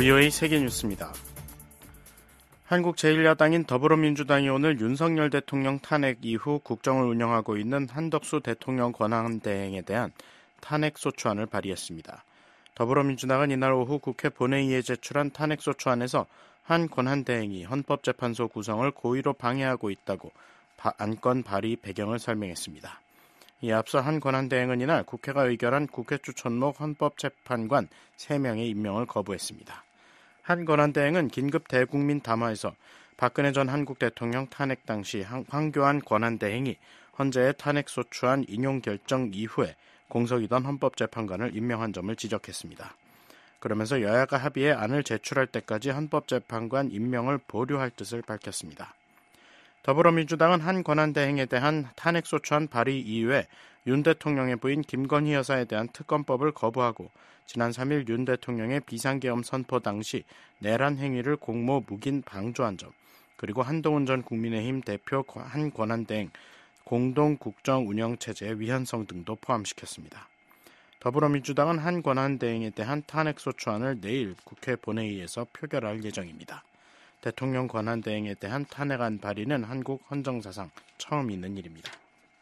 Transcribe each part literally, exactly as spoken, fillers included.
브이오에이 세계뉴스입니다. 한국 제일 야당인 더불어민주당이 오늘 윤석열 대통령 탄핵 이후 국정을 운영하고 있는 한덕수 대통령 권한대행에 대한 탄핵소추안을 발의했습니다. 더불어민주당은 이날 오후 국회 본회의에 제출한 탄핵소추안에서 한 권한대행이 헌법재판소 구성을 고의로 방해하고 있다고 안건 발의 배경을 설명했습니다. 이에 앞서 한 권한대행은 이날 국회가 의결한 국회 추천목 헌법재판관 세 명의 임명을 거부했습니다. 한 권한대행은 긴급 대국민 담화에서 박근혜 전 한국 대통령 탄핵 당시 황교안 권한대행이 헌재의 탄핵소추안 인용 결정 이후에 공석이던 헌법재판관을 임명한 점을 지적했습니다. 그러면서 여야가 합의해 안을 제출할 때까지 헌법재판관 임명을 보류할 뜻을 밝혔습니다. 더불어민주당은 한 권한대행에 대한 탄핵소추안 발의 이후에 윤 대통령의 부인 김건희 여사에 대한 특검법을 거부하고 지난 삼 일 윤 대통령의 비상계엄 선포 당시 내란 행위를 공모 묵인 방조한 점, 그리고 한동훈 전 국민의힘 대표 한 권한대행 공동국정운영체제의 위헌성 등도 포함시켰습니다. 더불어민주당은 한 권한대행에 대한 탄핵소추안을 내일 국회 본회의에서 표결할 예정입니다. 대통령 권한대행에 대한 탄핵안 발의는 한국 헌정사상 처음 있는 일입니다.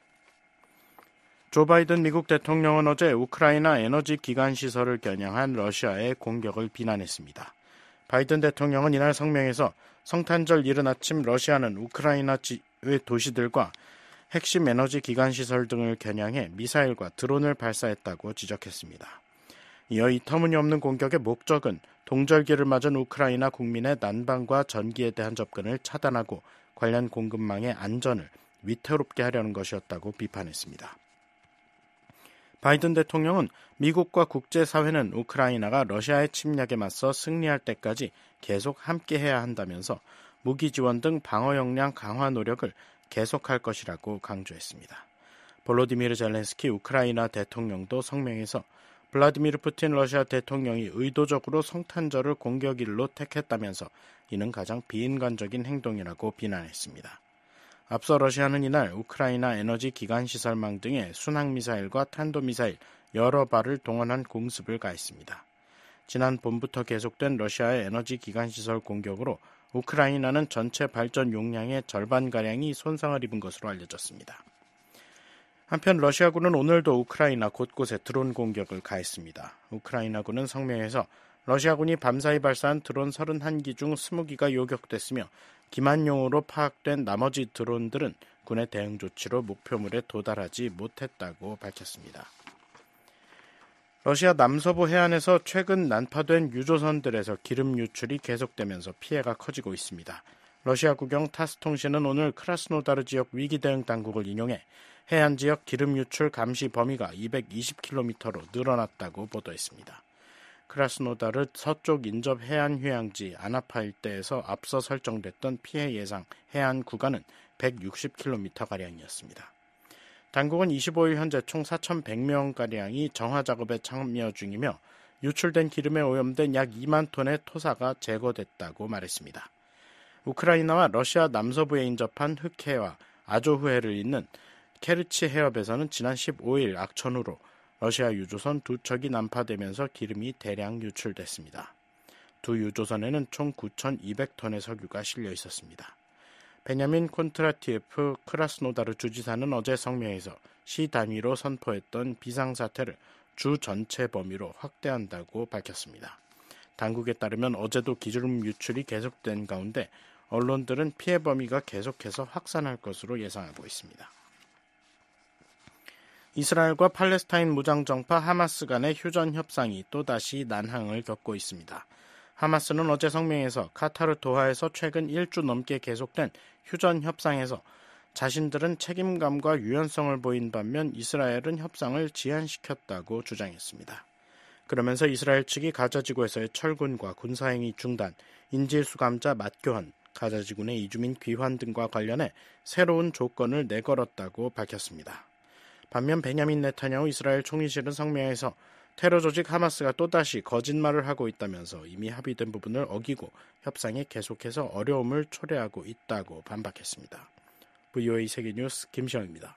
조 바이든 미국 대통령은 어제 우크라이나 에너지 기관 시설을 겨냥한 러시아의 공격을 비난했습니다. 바이든 대통령은 이날 성명에서 성탄절 이른 아침 러시아는 우크라이나 지의 도시들과 핵심 에너지 기관 시설 등을 겨냥해 미사일과 드론을 발사했다고 지적했습니다. 이어 이 터무니없는 공격의 목적은 동절기를 맞은 우크라이나 국민의 난방과 전기에 대한 접근을 차단하고 관련 공급망의 안전을 위태롭게 하려는 것이었다고 비판했습니다. 바이든 대통령은 미국과 국제사회는 우크라이나가 러시아의 침략에 맞서 승리할 때까지 계속 함께해야 한다면서 무기 지원 등 방어 역량 강화 노력을 계속할 것이라고 강조했습니다. 볼로디미르 젤렌스키 우크라이나 대통령도 성명에서 블라디미르 푸틴 러시아 대통령이 의도적으로 성탄절을 공격일로 택했다면서 이는 가장 비인간적인 행동이라고 비난했습니다. 앞서 러시아는 이날 우크라이나 에너지 기관 시설망 등의 순항미사일과 탄도미사일 여러 발을 동원한 공습을 가했습니다. 지난 봄부터 계속된 러시아의 에너지 기관 시설 공격으로 우크라이나는 전체 발전 용량의 절반가량이 손상을 입은 것으로 알려졌습니다. 한편 러시아군은 오늘도 우크라이나 곳곳에 드론 공격을 가했습니다. 우크라이나군은 성명에서 러시아군이 밤사이 발사한 드론 서른한 기 중 이십 기가 요격됐으며 기만용으로 파악된 나머지 드론들은 군의 대응 조치로 목표물에 도달하지 못했다고 밝혔습니다. 러시아 남서부 해안에서 최근 난파된 유조선들에서 기름 유출이 계속되면서 피해가 커지고 있습니다. 러시아 국영 타스 통신은 오늘 크라스노다르 지역 위기 대응 당국을 인용해 해안 지역 기름 유출 감시 범위가 이백이십 킬로미터로 늘어났다고 보도했습니다. 크라스노다르 서쪽 인접 해안 휴양지 아나파 일대에서 앞서 설정됐던 피해 예상 해안 구간은 백육십 킬로미터가량이었습니다. 당국은 이십오 일 현재 총 사천백 명가량이 정화 작업에 참여 중이며 유출된 기름에 오염된 약 이만 톤의 토사가 제거됐다고 말했습니다. 우크라이나와 러시아 남서부에 인접한 흑해와 아조후해를 잇는 케르치 해협에서는 지난 십오 일 악천후로 러시아 유조선 두 척이 난파되면서 기름이 대량 유출됐습니다. 두 유조선에는 총 구천이백 톤의 석유가 실려 있었습니다. 베냐민 콘트라티에프 크라스노다르 주지사는 어제 성명에서 시 단위로 선포했던 비상사태를 주 전체 범위로 확대한다고 밝혔습니다. 당국에 따르면 어제도 기름 유출이 계속된 가운데 언론들은 피해 범위가 계속해서 확산할 것으로 예상하고 있습니다. 이스라엘과 팔레스타인 무장정파 하마스 간의 휴전 협상이 또다시 난항을 겪고 있습니다. 하마스는 어제 성명에서 카타르 도하에서 최근 일 주 넘게 계속된 휴전 협상에서 자신들은 책임감과 유연성을 보인 반면 이스라엘은 협상을 지연시켰다고 주장했습니다. 그러면서 이스라엘 측이 가자지구에서의 철군과 군사행위 중단, 인질수감자 맞교환, 가자지구내 이주민 귀환 등과 관련해 새로운 조건을 내걸었다고 밝혔습니다. 반면 베냐민 네타냐후 이스라엘 총리실은 성명에서 테러 조직 하마스가 또다시 거짓말을 하고 있다면서 이미 합의된 부분을 어기고 협상에 계속해서 어려움을 초래하고 있다고 반박했습니다. 브이오에이 세계뉴스 김시영입니다.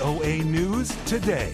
브이오에이 News Today.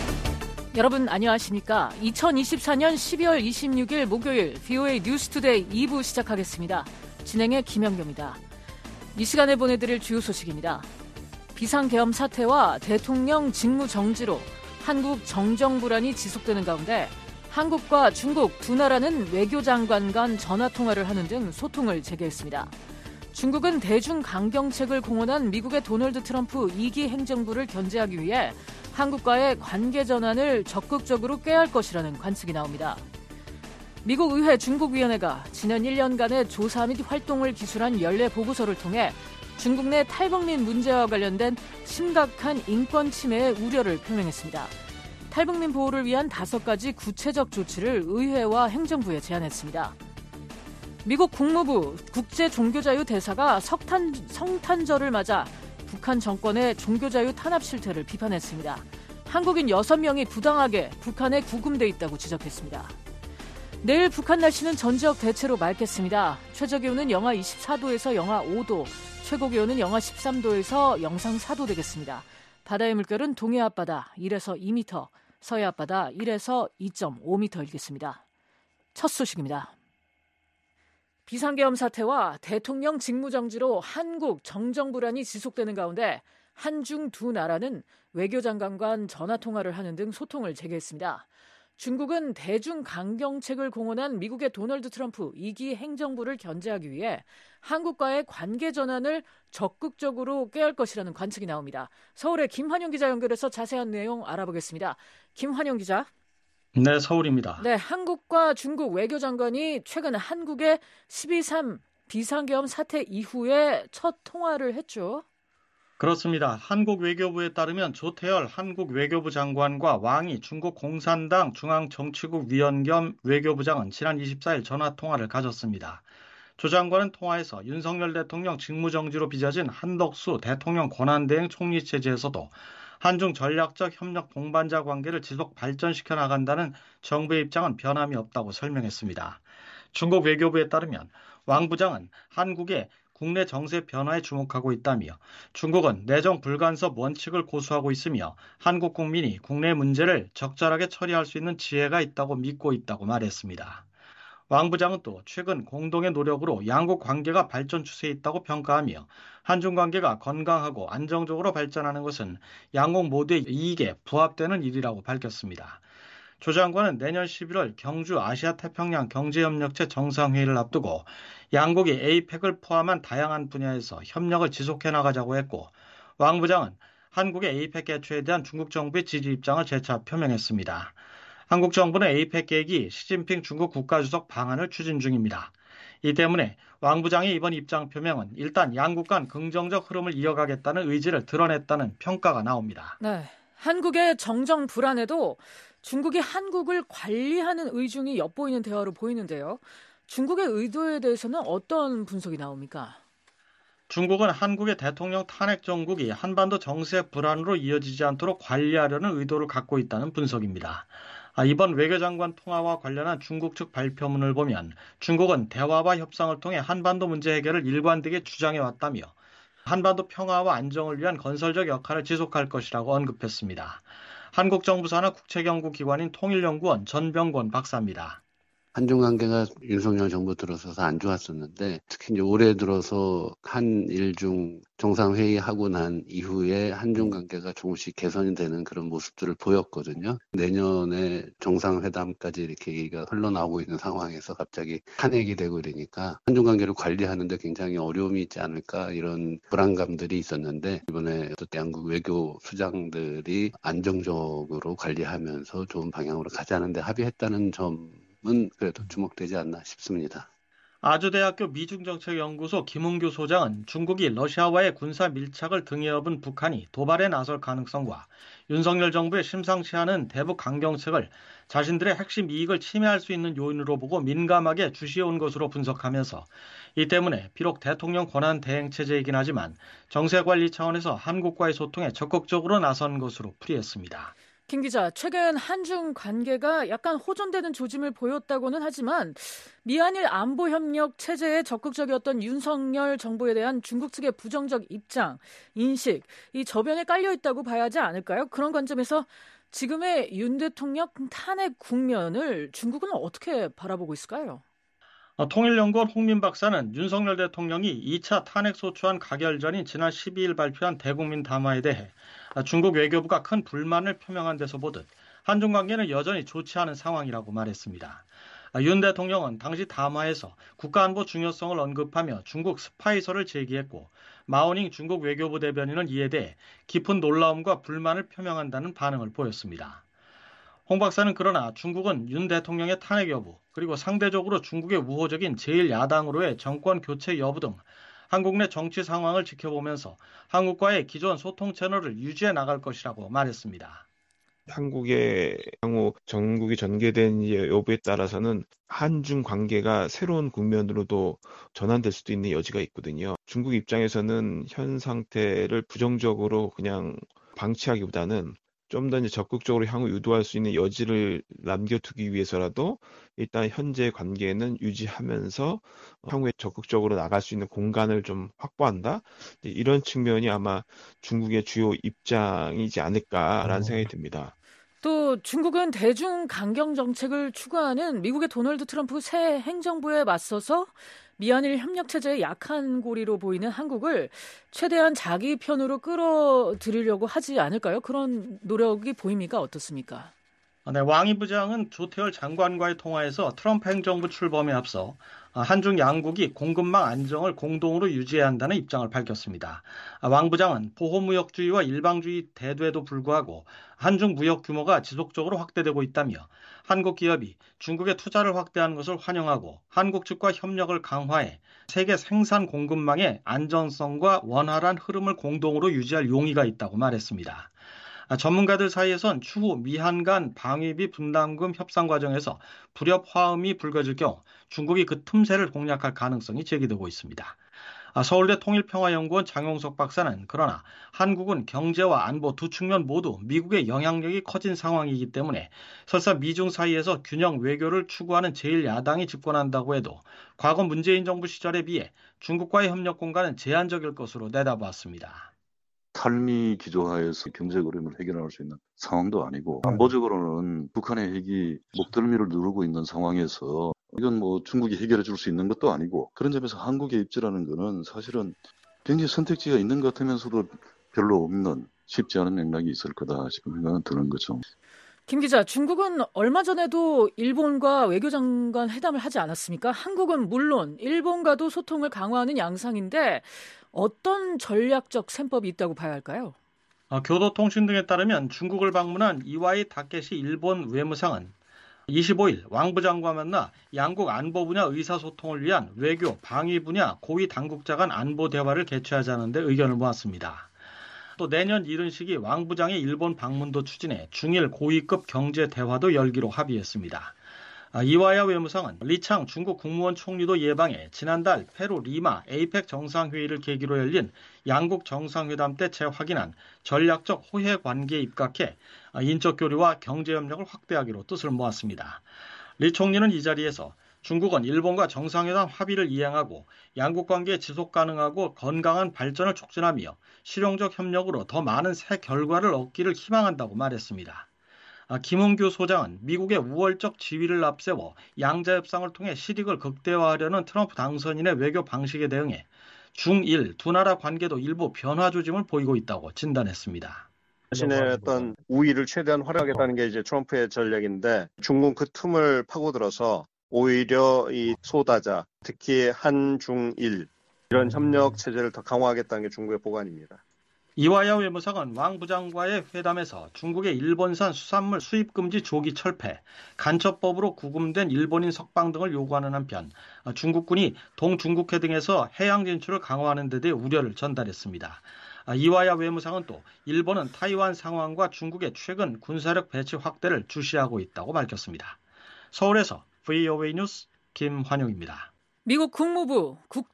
여러분 안녕하십니까? 이천이십사년 십이월 이십육일 목요일 브이오에이 뉴스 투데이 이 부 시작하겠습니다. 진행의 김영경입니다. 이 시간에 보내드릴 주요 소식입니다. 비상계엄 사태와 대통령 직무 정지로 한국 정정 불안이 지속되는 가운데 한국과 중국 두 나라는 외교장관 간 전화통화를 하는 등 소통을 재개했습니다. 중국은 대중 강경책을 공언한 미국의 도널드 트럼프 이 기 행정부를 견제하기 위해 한국과의 관계 전환을 적극적으로 꾀할 것이라는 관측이 나옵니다. 미국 의회 중국위원회가 지난 일 년간의 조사 및 활동을 기술한 연례 보고서를 통해 중국 내 탈북민 문제와 관련된 심각한 인권 침해의 우려를 표명했습니다. 탈북민 보호를 위한 다섯 가지 구체적 조치를 의회와 행정부에 제안했습니다. 미국 국무부 국제종교자유 대사가 석탄, 성탄절을 맞아 북한 정권의 종교자유 탄압 실태를 비판했습니다. 한국인 여섯 명이 부당하게 북한에 구금돼 있다고 지적했습니다. 내일 북한 날씨는 전지역 대체로 맑겠습니다. 최저기온은 영하 이십사도에서 영하 오도, 최고기온은 영하 십삼도에서 영상 사도 되겠습니다. 바다의 물결은 동해 앞바다 일에서 이 미터, 서해 앞바다 일에서 이 점 오 미터 일겠습니다. 첫 소식입니다. 비상계엄 사태와 대통령 직무정지로 한국 정정 불안이 지속되는 가운데 한중 두 나라는 외교장관 간 전화통화를 하는 등 소통을 재개했습니다. 중국은 대중 강경책을 공언한 미국의 도널드 트럼프 이 기 행정부를 견제하기 위해 한국과의 관계 전환을 적극적으로 꾀할 것이라는 관측이 나옵니다. 서울의 김환영 기자 연결해서 자세한 내용 알아보겠습니다. 김환영 기자. 네, 서울입니다. 네, 한국과 중국 외교장관이 최근 한국의 십이 삼 비상계엄 사태 이후에 첫 통화를 했죠. 그렇습니다. 한국 외교부에 따르면 조태열 한국 외교부 장관과 왕이 중국 공산당 중앙정치국 위원 겸 외교부장은 지난 이십사일 전화통화를 가졌습니다. 조 장관은 통화에서 윤석열 대통령 직무정지로 빚어진 한덕수 대통령 권한대행 총리 체제에서도 한중 전략적 협력 동반자 관계를 지속 발전시켜 나간다는 정부의 입장은 변함이 없다고 설명했습니다. 중국 외교부에 따르면 왕 부장은 한국의 국내 정세 변화에 주목하고 있다며 중국은 내정 불간섭 원칙을 고수하고 있으며 한국 국민이 국내 문제를 적절하게 처리할 수 있는 지혜가 있다고 믿고 있다고 말했습니다. 왕 부장은 또 최근 공동의 노력으로 양국 관계가 발전 추세에 있다고 평가하며 한중 관계가 건강하고 안정적으로 발전하는 것은 양국 모두의 이익에 부합되는 일이라고 밝혔습니다. 조 장관은 내년 십일월 경주 아시아태평양 경제협력체 정상회의를 앞두고 양국이 에이펙을 포함한 다양한 분야에서 협력을 지속해 나가자고 했고 왕 부장은 한국의 에이펙 개최에 대한 중국 정부의 지지 입장을 재차 표명했습니다. 한국 정부는 에이펙 계획이 시진핑 중국 국가주석 방한을 추진 중입니다. 이 때문에 왕 부장의 이번 입장 표명은 일단 양국 간 긍정적 흐름을 이어가겠다는 의지를 드러냈다는 평가가 나옵니다. 네, 한국의 정정 불안에도 중국이 한국을 관리하는 의중이 엿보이는 대화로 보이는데요. 중국의 의도에 대해서는 어떤 분석이 나옵니까? 중국은 한국의 대통령 탄핵 정국이 한반도 정세 불안으로 이어지지 않도록 관리하려는 의도를 갖고 있다는 분석입니다. 이번 외교장관 통화와 관련한 중국 측 발표문을 보면 중국은 대화와 협상을 통해 한반도 문제 해결을 일관되게 주장해왔다며 한반도 평화와 안정을 위한 건설적 역할을 지속할 것이라고 언급했습니다. 한국 정부 산하 국책연구기관인 통일연구원 전병권 박사입니다. 한중 관계가 윤석열 정부 들어서서 안 좋았었는데 특히 이제 올해 들어서 한일중 정상회의하고 난 이후에 한중 관계가 조금씩 개선이 되는 그런 모습들을 보였거든요. 내년에 정상회담까지 이렇게 얘기가 흘러나오고 있는 상황에서 갑자기 탄핵이 되고 이러니까 한중 관계를 관리하는데 굉장히 어려움이 있지 않을까 이런 불안감들이 있었는데 이번에 또 양국 외교 수장들이 안정적으로 관리하면서 좋은 방향으로 가자는 데 합의했다는 점 은 그래도 주목되지 않나 싶습니다. 아주대학교 미중정책연구소 김은규 소장은 중국이 러시아와의 군사 밀착을 등에 업은 북한이 도발에 나설 가능성과 윤석열 정부의 심상치 않은 대북 강경책을 자신들의 핵심 이익을 침해할 수 있는 요인으로 보고 민감하게 주시해온 것으로 분석하면서 이 때문에 비록 대통령 권한 대행 체제이긴 하지만 정세 관리 차원에서 한국과의 소통에 적극적으로 나선 것으로 풀이했습니다. 김 기자, 최근 한중 관계가 약간 호전되는 조짐을 보였다고는 하지만 미한일 안보협력 체제에 적극적이었던 윤석열 정부에 대한 중국 측의 부정적 입장, 인식, 이 저변에 깔려 있다고 봐야 하지 않을까요? 그런 관점에서 지금의 윤 대통령 탄핵 국면을 중국은 어떻게 바라보고 있을까요? 통일연구원 홍민 박사는 윤석열 대통령이 이 차 탄핵소추안 가결 전인 지난 십이 일 발표한 대국민 담화에 대해 중국 외교부가 큰 불만을 표명한 데서 보듯 한중 관계는 여전히 좋지 않은 상황이라고 말했습니다. 윤 대통령은 당시 담화에서 국가안보 중요성을 언급하며 중국 스파이설을 제기했고 마오닝 중국 외교부 대변인은 이에 대해 깊은 놀라움과 불만을 표명한다는 반응을 보였습니다. 홍 박사는 그러나 중국은 윤 대통령의 탄핵 여부 그리고 상대적으로 중국의 우호적인 제일 야당으로의 정권 교체 여부 등 한국 내 정치 상황을 지켜보면서 한국과의 기존 소통 채널을 유지해 나갈 것이라고 말했습니다. 한국의 향후 전국이 전개된 여부에 따라서는 한중 관계가 새로운 국면으로도 전환될 수도 있는 여지가 있거든요. 중국 입장에서는 현 상태를 부정적으로 그냥 방치하기보다는 좀 더 적극적으로 향후 유도할 수 있는 여지를 남겨두기 위해서라도 일단 현재 관계는 유지하면서 향후에 적극적으로 나갈 수 있는 공간을 좀 확보한다. 이런 측면이 아마 중국의 주요 입장이지 않을까라는 생각이 듭니다. 또 중국은 대중 강경 정책을 추구하는 미국의 도널드 트럼프 새 행정부에 맞서서 미한일 협력체제의 약한 고리로 보이는 한국을 최대한 자기 편으로 끌어들이려고 하지 않을까요? 그런 노력이 보입니까? 어떻습니까? 네, 왕이 부장은 조태열 장관과의 통화에서 트럼프 행정부 출범에 앞서 한중 양국이 공급망 안정을 공동으로 유지해야 한다는 입장을 밝혔습니다. 왕 부장은 보호무역주의와 일방주의 대두에도 불구하고 한중 무역 규모가 지속적으로 확대되고 있다며 한국 기업이 중국에 투자를 확대하는 것을 환영하고 한국 측과 협력을 강화해 세계 생산 공급망의 안전성과 원활한 흐름을 공동으로 유지할 용의가 있다고 말했습니다. 전문가들 사이에선 추후 미한 간 방위비 분담금 협상 과정에서 불협 화음이 불거질 경우 중국이 그 틈새를 공략할 가능성이 제기되고 있습니다. 서울대 통일평화연구원 장용석 박사는 그러나 한국은 경제와 안보 두 측면 모두 미국의 영향력이 커진 상황이기 때문에 설사 미중 사이에서 균형 외교를 추구하는 제일 야당이 집권한다고 해도 과거 문재인 정부 시절에 비해 중국과의 협력 공간은 제한적일 것으로 내다봤습니다. 탈미 기조하에서 경제 어려움을 해결할 수 있는 상황도 아니고 안보적으로는 북한의 핵이 목덜미를 누르고 있는 상황에서 이건 뭐 중국이 해결해 줄 수 있는 것도 아니고 그런 점에서 한국의 입지라는 거는 사실은 굉장히 선택지가 있는 것 같으면서도 별로 없는 쉽지 않은 맥락이 있을 거다 싶은 생각은 드는 거죠. 김 기자, 중국은 얼마 전에도 일본과 외교장관 회담을 하지 않았습니까? 한국은 물론 일본과도 소통을 강화하는 양상인데 어떤 전략적 셈법이 있다고 봐야 할까요? 어, 교도통신 등에 따르면 중국을 방문한 이와이 다케시 일본 외무상은 이십오 일 왕 부장과 만나 양국 안보 분야 의사소통을 위한 외교, 방위 분야 고위 당국자 간 안보 대화를 개최하자는 데 의견을 모았습니다. 또 내년 이른 시기 왕 부장의 일본 방문도 추진해 중일 고위급 경제 대화도 열기로 합의했습니다. 이와야 외무상은 리창 중국 국무원 총리도 예방해 지난달 페루 리마 에이펙 정상회의를 계기로 열린 양국 정상회담 때 재확인한 전략적 호혜 관계에 입각해 인적 교류와 경제 협력을 확대하기로 뜻을 모았습니다. 리 총리는 이 자리에서 중국은 일본과 정상회담 합의를 이행하고 양국 관계의 지속 가능하고 건강한 발전을 촉진하며 실용적 협력으로 더 많은 새 결과를 얻기를 희망한다고 말했습니다. 김은규 소장은 미국의 우월적 지위를 앞세워 양자 협상을 통해 실익을 극대화하려는 트럼프 당선인의 외교 방식에 대응해 중일 두 나라 관계도 일부 변화 조짐을 보이고 있다고 진단했습니다. 자신의 어떤 우위를 최대한 활용하겠다는 게 이제 트럼프의 전략인데 중국 그 틈을 파고들어서 오히려 이 소다자, 특히 한중일 이런 협력 체제를 더 강화하겠다는 게 중국의 보관입니다. 이와야 외무상은 왕 부장과의 회담에서 중국의 일본산 수산물 수입 금지 조기 철폐, 간첩법으로 구금된 일본인 석방 등을 요구하는 한편 중국군이 동중국해 등에서 해양 진출을 강화하는 데 대해 우려를 전달했습니다. 이와야 외무상은 또 일본은 타이완 상황과 중국의 최근 군사력 배치 확대를 주시하고 있다고 밝혔습니다. 서울에서 브이오에이 뉴스 김환용입니다. 미국 국무부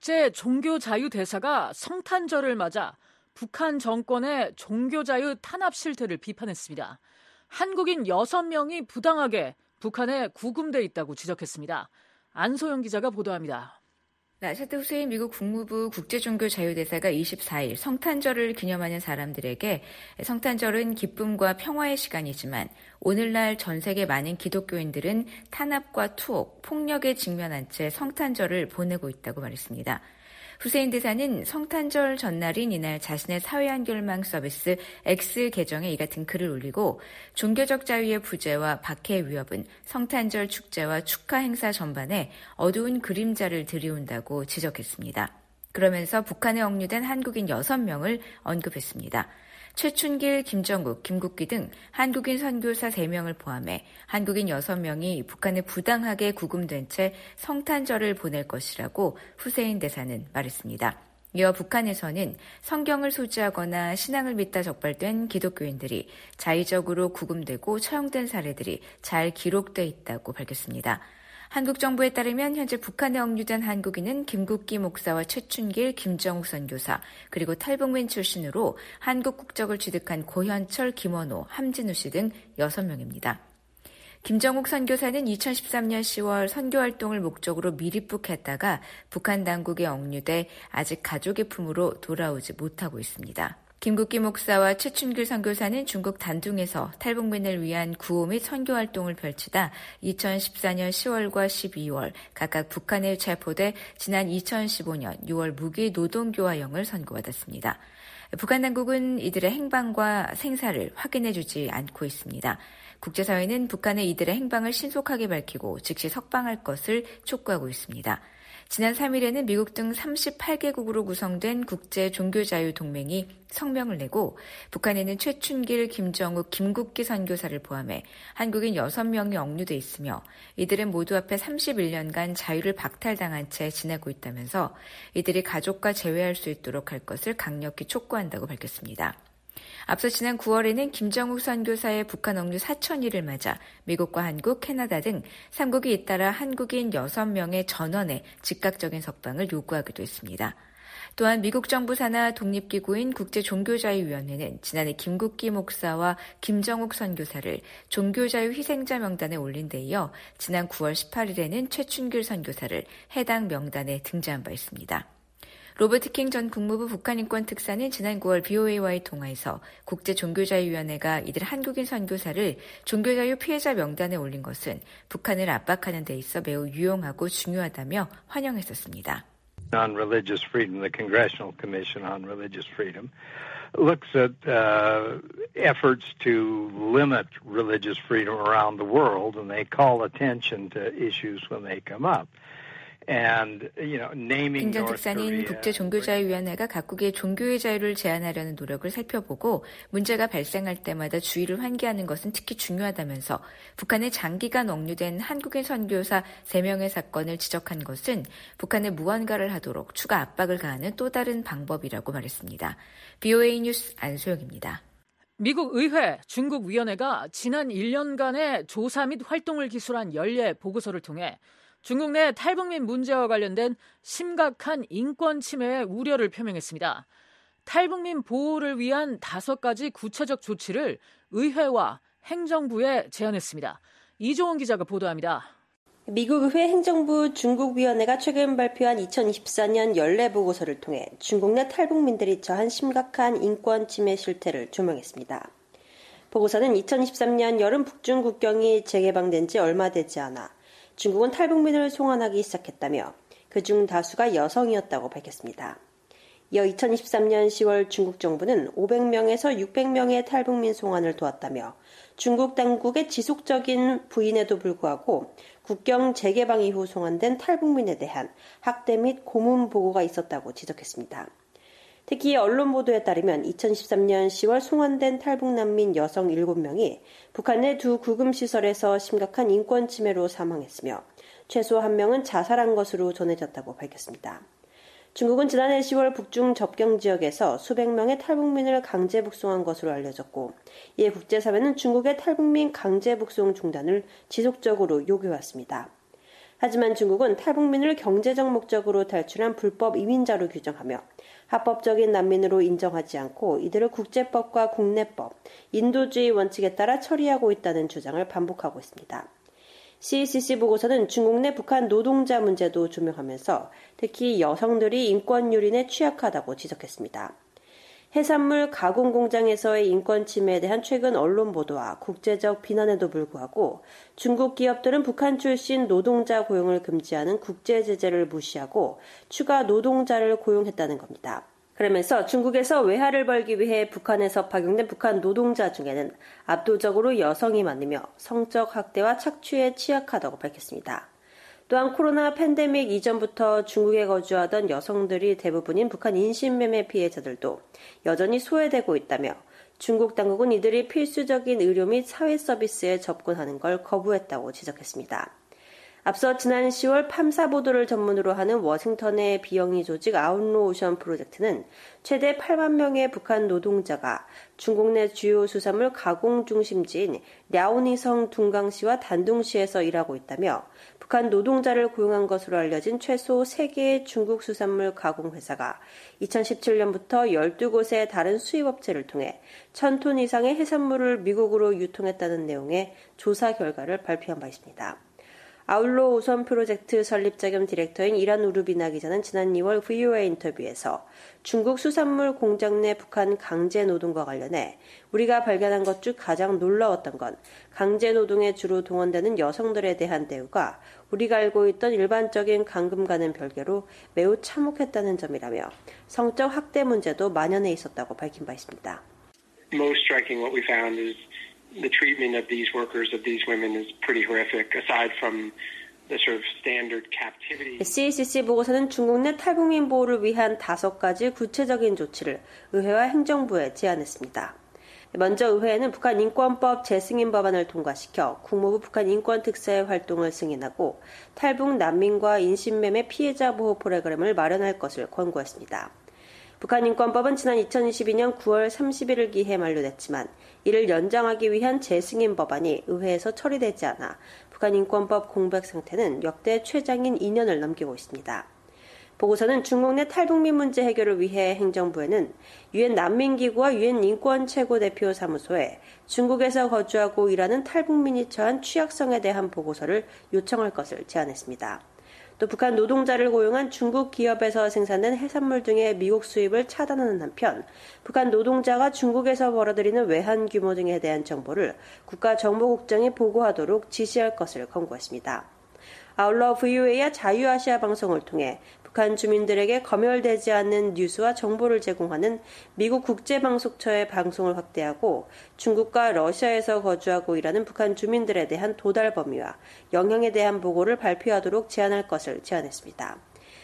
국제종교자유대사가 성탄절을 맞아 북한 정권의 종교자유 탄압 실태를 비판했습니다. 한국인 여섯 명이 부당하게 북한에 구금돼 있다고 지적했습니다. 안소영 기자가 보도합니다. 사드 후세인 미국 국무부 국제종교자유대사가 이십사일 성탄절을 기념하는 사람들에게 성탄절은 기쁨과 평화의 시간이지만 오늘날 전 세계 많은 기독교인들은 탄압과 투옥, 폭력에 직면한 채 성탄절을 보내고 있다고 말했습니다. 후세인 대사는 성탄절 전날인 이날 자신의 사회한결망 서비스 X 계정에 이 같은 글을 올리고 종교적 자유의 부재와 박해의 위협은 성탄절 축제와 축하 행사 전반에 어두운 그림자를 들이운다고 지적했습니다. 그러면서 북한에 억류된 한국인 여섯 명을 언급했습니다. 최춘길, 김정욱, 김국기 등 한국인 선교사 세 명을 포함해 한국인 여섯 명이 북한에 부당하게 구금된 채 성탄절을 보낼 것이라고 후세인 대사는 말했습니다. 이어 북한에서는 성경을 소지하거나 신앙을 믿다 적발된 기독교인들이 자의적으로 구금되고 처형된 사례들이 잘 기록돼 있다고 밝혔습니다. 한국 정부에 따르면 현재 북한에 억류된 한국인은 김국기 목사와 최춘길, 김정욱 선교사, 그리고 탈북민 출신으로 한국 국적을 취득한 고현철, 김원호, 함진우 씨 등 여섯 명입니다. 김정욱 선교사는 이천십삼년 시월 선교활동을 목적으로 미립북했다가 북한 당국에 억류돼 아직 가족의 품으로 돌아오지 못하고 있습니다. 김국기 목사와 최춘길 선교사는 중국 단둥에서 탈북민을 위한 구호 및 선교활동을 펼치다 이천십사년 시월과 십이월 각각 북한에 체포돼 지난 이천십오년 유월 무기 노동교화형을 선고받았습니다. 북한 당국은 이들의 행방과 생사를 확인해주지 않고 있습니다. 국제사회는 북한의 이들의 행방을 신속하게 밝히고 즉시 석방할 것을 촉구하고 있습니다. 지난 삼일에는 미국 등 삼십팔 개국으로 구성된 국제종교자유동맹이 성명을 내고 북한에는 최춘길, 김정욱, 김국기 선교사를 포함해 한국인 여섯 명이 억류돼 있으며 이들은 모두 합해 삼십일년간 자유를 박탈당한 채 지내고 있다면서 이들이 가족과 재회할 수 있도록 할 것을 강력히 촉구한다고 밝혔습니다. 앞서 지난 구월에는 김정욱 선교사의 북한 억류 사천일을 맞아 미국과 한국, 캐나다 등 삼국이 잇따라 한국인 여섯 명의 전원의 즉각적인 석방을 요구하기도 했습니다. 또한 미국 정부 산하 독립기구인 국제종교자유위원회는 지난해 김국기 목사와 김정욱 선교사를 종교자유 희생자 명단에 올린 데 이어 지난 구월 십팔일에는 최춘길 선교사를 해당 명단에 등재한 바 있습니다. 로버트 킹 전 국무부 북한인권 특사는 지난 구월 비오에이와의 통화에서 국제종교자유위원회가 이들 한국인 선교사를 종교자유 피해자 명단에 올린 것은 북한을 압박하는 데 있어 매우 유용하고 중요하다며 환영했었습니다. On religious freedom, the Congressional Commission on Religious Freedom looks at uh, efforts to limit religious freedom around the world, and they call attention to issues when they come up. 김 전 특사는 국제종교자유위원회가 각국의 종교의 자유를 제한하려는 노력을 살펴보고 문제가 발생할 때마다 주의를 환기하는 것은 특히 중요하다면서 북한에 장기간 억류된 한국인 선교사 세 명의 사건을 지적한 것은 북한에 무언가를 하도록 추가 압박을 가하는 또 다른 방법이라고 말했습니다. 비오에이 뉴스 안소영입니다. 미국 의회 중국위원회가 지난 일 년간의 조사 및 활동을 기술한 연례 보고서를 통해 중국 내 탈북민 문제와 관련된 심각한 인권 침해의 우려를 표명했습니다. 탈북민 보호를 위한 다섯 가지 구체적 조치를 의회와 행정부에 제안했습니다. 이종원 기자가 보도합니다. 미국 의회 행정부 중국위원회가 최근 발표한 이천이십사년 연례 보고서를 통해 중국 내 탈북민들이 처한 심각한 인권 침해 실태를 조명했습니다. 보고서는 이천이십삼년 여름 북중 국경이 재개방된 지 얼마 되지 않아 중국은 탈북민을 송환하기 시작했다며 그중 다수가 여성이었다고 밝혔습니다. 이어 이천이십삼년 시월 중국 정부는 오백명에서 육백명의 탈북민 송환을 도왔다며 중국 당국의 지속적인 부인에도 불구하고 국경 재개방 이후 송환된 탈북민에 대한 학대 및 고문 보고가 있었다고 지적했습니다. 특히 언론 보도에 따르면 이천십삼년 시월 송환된 탈북 난민 여성 일곱 명이 북한 내 두 구금시설에서 심각한 인권 침해로 사망했으며 최소 한 명은 자살한 것으로 전해졌다고 밝혔습니다. 중국은 지난해 시월 북중 접경 지역에서 수백 명의 탈북민을 강제 북송한 것으로 알려졌고 이에 국제사회는 중국의 탈북민 강제 북송 중단을 지속적으로 요구해왔습니다. 하지만 중국은 탈북민을 경제적 목적으로 탈출한 불법 이민자로 규정하며 합법적인 난민으로 인정하지 않고 이들을 국제법과 국내법, 인도주의 원칙에 따라 처리하고 있다는 주장을 반복하고 있습니다. 씨이씨씨 보고서는 중국 내 북한 노동자 문제도 조명하면서 특히 여성들이 인권 유린에 취약하다고 지적했습니다. 해산물 가공 공장에서의 인권 침해에 대한 최근 언론 보도와 국제적 비난에도 불구하고 중국 기업들은 북한 출신 노동자 고용을 금지하는 국제 제재를 무시하고 추가 노동자를 고용했다는 겁니다. 그러면서 중국에서 외화를 벌기 위해 북한에서 파견된 북한 노동자 중에는 압도적으로 여성이 많으며 성적 학대와 착취에 취약하다고 밝혔습니다. 또한 코로나 팬데믹 이전부터 중국에 거주하던 여성들이 대부분인 북한 인신매매 피해자들도 여전히 소외되고 있다며 중국 당국은 이들이 필수적인 의료 및 사회 서비스에 접근하는 걸 거부했다고 지적했습니다. 앞서 지난 시월 팜사 보도를 전문으로 하는 워싱턴의 비영리 조직 아웃로 오션 프로젝트는 최대 팔만 명의 북한 노동자가 중국 내 주요 수산물 가공 중심지인 랴오닝성 둥강시와 단둥시에서 일하고 있다며 북한 노동자를 고용한 것으로 알려진 최소 세 개의 중국 수산물 가공 회사가 이천십칠 년부터 열두 곳의 다른 수입업체를 통해 천 톤 이상의 해산물을 미국으로 유통했다는 내용의 조사 결과를 발표한 바 있습니다. 아울러 오선 프로젝트 설립자 겸 디렉터인 이란 우르비나 기자는 지난 이월 브이오에이 인터뷰에서 중국 수산물 공장 내 북한 강제 노동과 관련해 우리가 발견한 것 중 가장 놀라웠던 건 강제 노동에 주로 동원되는 여성들에 대한 대우가 우리가 알고 있던 일반적인 감금과는 별개로 매우 참혹했다는 점이라며 성적 학대 문제도 만연해 있었다고 밝힌 바 있습니다. Most striking what we found is the treatment of these workers, of these women, is pretty horrific. Aside from the sort of standard captivity. 씨이씨씨 보고서는 중국 내 탈북민 보호를 위한 다섯 가지 구체적인 조치를 의회와 행정부에 제안했습니다. 먼저 의회에는 북한 인권법 재승인 법안을 통과시켜 국무부 북한 인권특사의 활동을 승인하고 탈북 난민과 인신매매 피해자 보호 프로그램을 마련할 것을 권고했습니다. 북한 인권법은 지난 이천이십이 년 구월 삼십일을 기해 만료됐지만 이를 연장하기 위한 재승인 법안이 의회에서 처리되지 않아 북한 인권법 공백 상태는 역대 최장인 이 년을 넘기고 있습니다. 보고서는 중국 내 탈북민 문제 해결을 위해 행정부에는 유엔 난민기구와 유엔 인권 최고대표 사무소에 중국에서 거주하고 일하는 탈북민이 처한 취약성에 대한 보고서를 요청할 것을 제안했습니다. 또 북한 노동자를 고용한 중국 기업에서 생산된 해산물 등의 미국 수입을 차단하는 한편 북한 노동자가 중국에서 벌어들이는 외환 규모 등에 대한 정보를 국가정보국장에 보고하도록 지시할 것을 권고했습니다. 아울러 브이오에이와 자유아시아 방송을 통해 북한 주민들에게 검열되지 않는 뉴스와 정보를 제공하는 미국 국제방송처의 방송을 확대하고 중국과 러시아에서 거주하고 일하는 북한 주민들에 대한 도달 범위와 영향에 대한 보고를 발표하도록 제안할 것을 제안했습니다.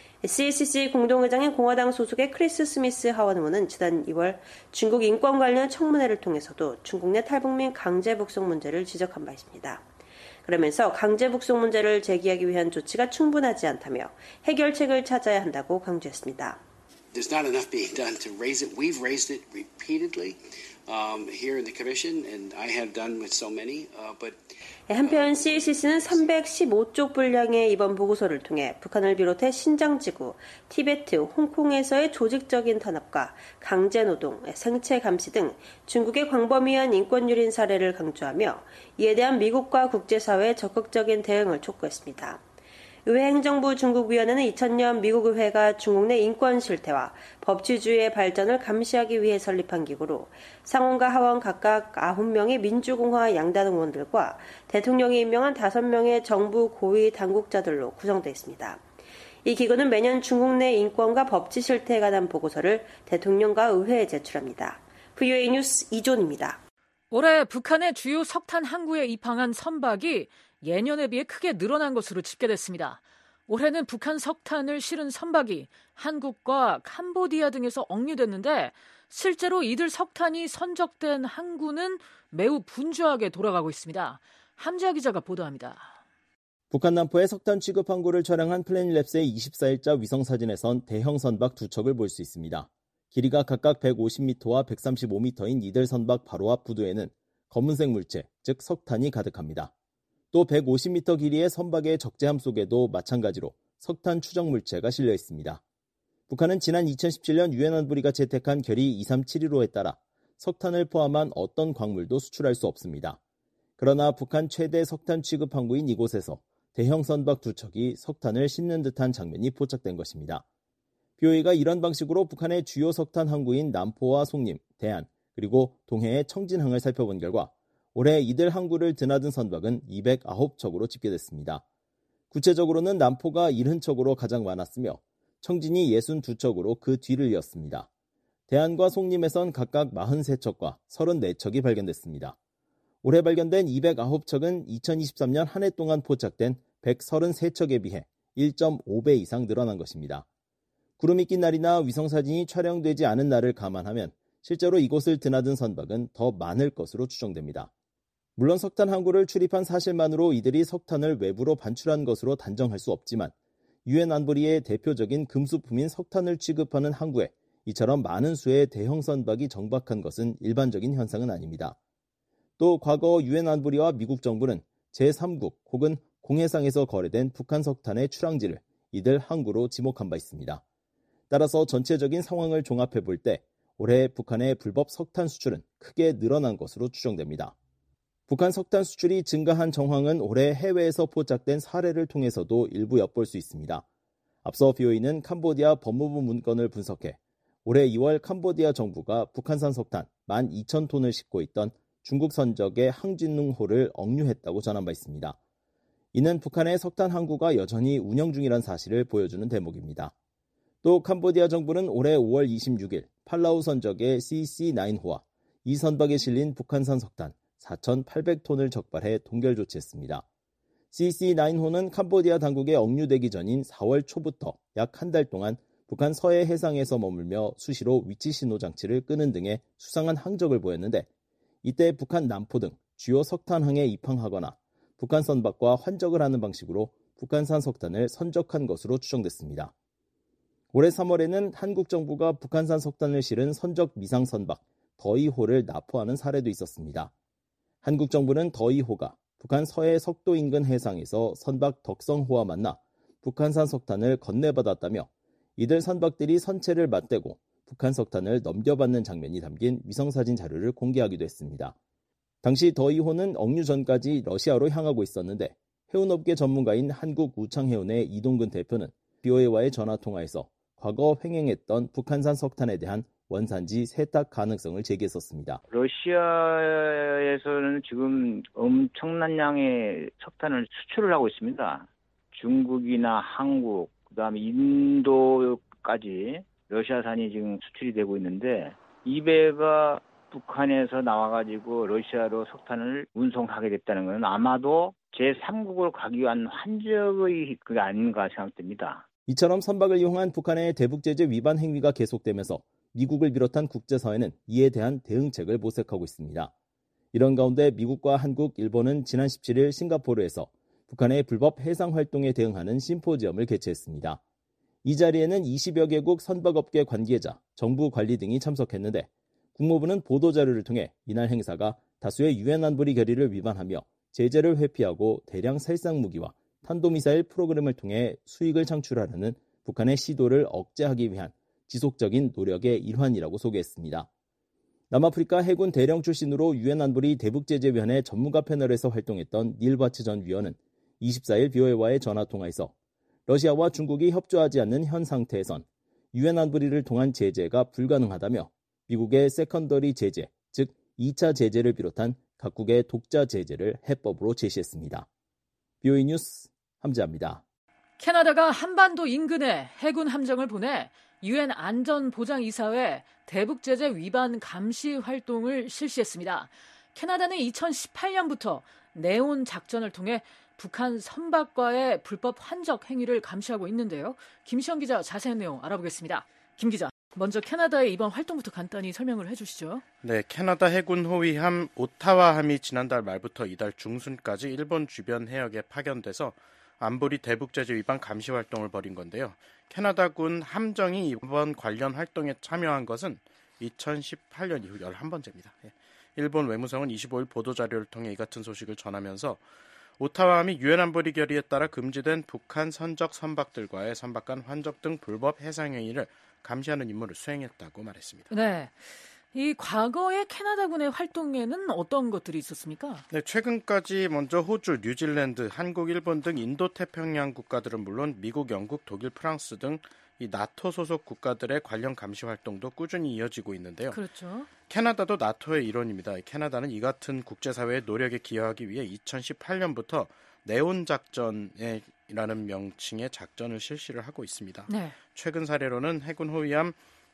씨이씨씨 공동의장인 공화당 소속의 크리스 스미스 하원 의원은 지난 이월 중국 인권 관련 청문회를 통해서도 중국 내 탈북민 강제 북송 문제를 지적한 바 있습니다. 그러면서 강제 북송 문제를 제기하기 위한 조치가 충분하지 않다며 해결책을 찾아야 한다고 강조했습니다. There's not enough being done to raise it. We've raised it repeatedly um, here in the Commission, and I have done with so many. Uh, but 한편 씨이씨씨는 삼백십오 쪽 분량의 이번 보고서를 통해 북한을 비롯해 신장지구, 티베트, 홍콩에서의 조직적인 탄압과 강제노동, 생체 감시 등 중국의 광범위한 인권유린 사례를 강조하며 이에 대한 미국과 국제사회의 적극적인 대응을 촉구했습니다. 의회 행정부 중국위원회는 이천 년 미국 의회가 중국 내 인권 실태와 법치주의의 발전을 감시하기 위해 설립한 기구로 상원과 하원 각각 아홉 명의 민주공화 양당 의원들과 대통령이 임명한 다섯 명의 정부 고위 당국자들로 구성되어 있습니다. 이 기구는 매년 중국 내 인권과 법치 실태에 관한 보고서를 대통령과 의회에 제출합니다. 브이오에이 뉴스 이존입니다. 올해 북한의 주요 석탄 항구에 입항한 선박이 예년에 비해 크게 늘어난 것으로 집계됐습니다. 올해는 북한 석탄을 실은 선박이 한국과 캄보디아 등에서 억류됐는데 실제로 이들 석탄이 선적된 항구는 매우 분주하게 돌아가고 있습니다. 함지아 기자가 보도합니다. 북한 남포의 석탄 취급 항구를 촬영한 플래닛랩스의 이십사 일자 위성사진에선 대형 선박 두 척을 볼 수 있습니다. 길이가 각각 백오십 미터와 백삼십오 미터인 이들 선박 바로 앞 부두에는 검은색 물체, 즉 석탄이 가득합니다. 또 백오십 미터 길이의 선박의 적재함 속에도 마찬가지로 석탄 추정 물체가 실려 있습니다. 북한은 지난 이천십칠 년 유엔 안보리가 채택한 결의 이삼칠일오에 따라 석탄을 포함한 어떤 광물도 수출할 수 없습니다. 그러나 북한 최대 석탄 취급 항구인 이곳에서 대형 선박 두 척이 석탄을 싣는 듯한 장면이 포착된 것입니다. 비오에이가 이런 방식으로 북한의 주요 석탄 항구인 남포와 송림, 대안, 그리고 동해의 청진항을 살펴본 결과 올해 이들 항구를 드나든 선박은 이백구 척으로 집계됐습니다. 구체적으로는 남포가 칠십 척으로 가장 많았으며 청진이 육십이 척으로 그 뒤를 이었습니다. 대안과 송림에선 각각 사십삼 척과 삼십사 척이 발견됐습니다. 올해 발견된 이백구 척은 이천이십삼 년 한 해 동안 포착된 백삼십삼 척에 비해 일 점 오 배 이상 늘어난 것입니다. 구름이 낀 날이나 위성사진이 촬영되지 않은 날을 감안하면 실제로 이곳을 드나든 선박은 더 많을 것으로 추정됩니다. 물론 석탄 항구를 출입한 사실만으로 이들이 석탄을 외부로 반출한 것으로 단정할 수 없지만 유엔 안보리의 대표적인 금수품인 석탄을 취급하는 항구에 이처럼 많은 수의 대형 선박이 정박한 것은 일반적인 현상은 아닙니다. 또 과거 유엔 안보리와 미국 정부는 제삼국 혹은 공해상에서 거래된 북한 석탄의 출항지를 이들 항구로 지목한 바 있습니다. 따라서 전체적인 상황을 종합해 볼 때 올해 북한의 불법 석탄 수출은 크게 늘어난 것으로 추정됩니다. 북한 석탄 수출이 증가한 정황은 올해 해외에서 포착된 사례를 통해서도 일부 엿볼 수 있습니다. 앞서 비오이는 캄보디아 법무부 문건을 분석해 올해 이월 캄보디아 정부가 북한산 석탄 만 이천 톤을 싣고 있던 중국 선적의 항진릉호를 억류했다고 전한 바 있습니다. 이는 북한의 석탄 항구가 여전히 운영 중이라는 사실을 보여주는 대목입니다. 또 캄보디아 정부는 올해 오월 이십육일 팔라우 선적의 씨씨 나인호와 이 선박에 실린 북한산 석탄 사천팔백 톤을 적발해 동결 조치했습니다. 씨씨 나인호는 캄보디아 당국에 억류되기 전인 사월 초부터 약 한 달 동안 북한 서해 해상에서 머물며 수시로 위치 신호 장치를 끄는 등의 수상한 항적을 보였는데 이때 북한 남포 등 주요 석탄항에 입항하거나 북한 선박과 환적을 하는 방식으로 북한산 석탄을 선적한 것으로 추정됐습니다. 올해 삼월에는 한국 정부가 북한산 석탄을 실은 선적 미상 선박 더이호를 납포하는 사례도 있었습니다. 한국 정부는 더이호가 북한 서해 석도 인근 해상에서 선박 덕성호와 만나 북한산 석탄을 건네받았다며 이들 선박들이 선체를 맞대고 북한 석탄을 넘겨받는 장면이 담긴 위성사진 자료를 공개하기도 했습니다. 당시 더이호는 억류 전까지 러시아로 향하고 있었는데 해운업계 전문가인 한국우창해운의 이동근 대표는 비오에이와의 전화통화에서 과거 횡행했던 북한산 석탄에 대한 원산지 세탁 가능성을 제기했었습니다. 러시아에서는 지금 엄청난 양의 석탄을 수출을 하고 있습니다. 중국이나 한국, 그다음에 인도까지 러시아산이 지금 수출이 되고 있는데 이 배가 북한에서 나와가지고 러시아로 석탄을 운송하게 됐다는 것은 아마도 제삼국으로 가기 위한 환적의 그게 아닌가 생각됩니다. 이처럼 선박을 이용한 북한의 대북제재 위반 행위가 계속되면서 미국을 비롯한 국제사회는 이에 대한 대응책을 모색하고 있습니다. 이런 가운데 미국과 한국, 일본은 지난 십칠일 싱가포르에서 북한의 불법 해상 활동에 대응하는 심포지엄을 개최했습니다. 이 자리에는 이십여 개국 선박업계 관계자, 정부 관리 등이 참석했는데 국무부는 보도자료를 통해 이날 행사가 다수의 유엔 안보리 결의를 위반하며 제재를 회피하고 대량 살상 무기와 탄도미사일 프로그램을 통해 수익을 창출하려는 북한의 시도를 억제하기 위한 지속적인 노력의 일환이라고 소개했습니다. 남아프리카 해군 대령 출신으로 유엔 안보리 대북제재위원회 전문가 패널에서 활동했던 닐 바츠 전 위원은 이십사일 비오에이와의 전화통화에서 러시아와 중국이 협조하지 않는 현 상태에선 유엔 안보리를 통한 제재가 불가능하다며 미국의 세컨더리 제재, 즉 이 차 제재를 비롯한 각국의 독자 제재를 해법으로 제시했습니다. 비오에이 뉴스 함지아입니다. 캐나다가 한반도 인근에 해군 함정을 보내 유엔 안전보장이사회 대북제재 위반 감시 활동을 실시했습니다. 캐나다는 이천십팔 년부터 네온 작전을 통해 북한 선박과의 불법 환적 행위를 감시하고 있는데요. 김시영 기자 자세한 내용 알아보겠습니다. 김 기자, 먼저 캐나다의 이번 활동부터 간단히 설명을 해주시죠. 네, 캐나다 해군 호위함 오타와함이 지난달 말부터 이달 중순까지 일본 주변 해역에 파견돼서 안보리 대북제재 위반 감시 활동을 벌인 건데요. 캐나다군 함정이 이번 관련 활동에 참여한 것은 이천십팔 년 이후 열한 번째입니다. 일본 외무성은 이십오일 보도자료를 통해 이 같은 소식을 전하면서 오타와 및 유엔 안보리 결의에 따라 금지된 북한 선적 선박들과의 선박 간 환적 등 불법 해상 행위를 감시하는 임무를 수행했다고 말했습니다. 네. 이 과거의 캐나다군의 활동에는 어떤 것들이 있었습니까? 네, 최근까지 먼저 호주, 뉴질랜드, 한국, 일본 등 인도태평양 국가들은 물론 미국, 영국, 독일, 프랑스 등 이 나토 소속 국가들의 관련 감시 활동도 꾸준히 이어지고 있는데요. 그렇죠. 캐나다도 나토의 일원입니다. 캐나다는 이 같은 국제사회의 노력에 기여하기 위해 이천십팔 년부터 네온 작전이라는 명칭의 작전을 실시를 하고 있습니다. 네. 최근 사례로는 해군 호위함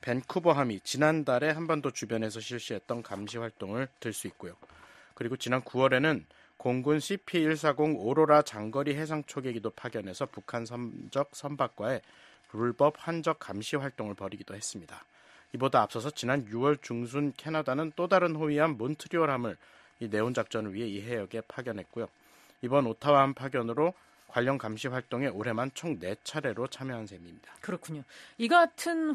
밴쿠버함이 지난달에 한반도 주변에서 실시했던 감시 활동을 들 수 있고요. 그리고 지난 구월에는 공군 씨피 백사십 오로라 장거리 해상 초계기도 파견해서 북한 선적 선박과의 불법 환적 감시 활동을 벌이기도 했습니다. 이보다 앞서서 지난 유월 중순 캐나다는 또 다른 호위함 몬트리올함을 이 네온 작전을 위해 이 해역에 파견했고요. 이번 오타와함 파견으로 관련 감시 활동에 올해만 총 네 차례로 참여한 셈입니다. 그렇군요. 이 같은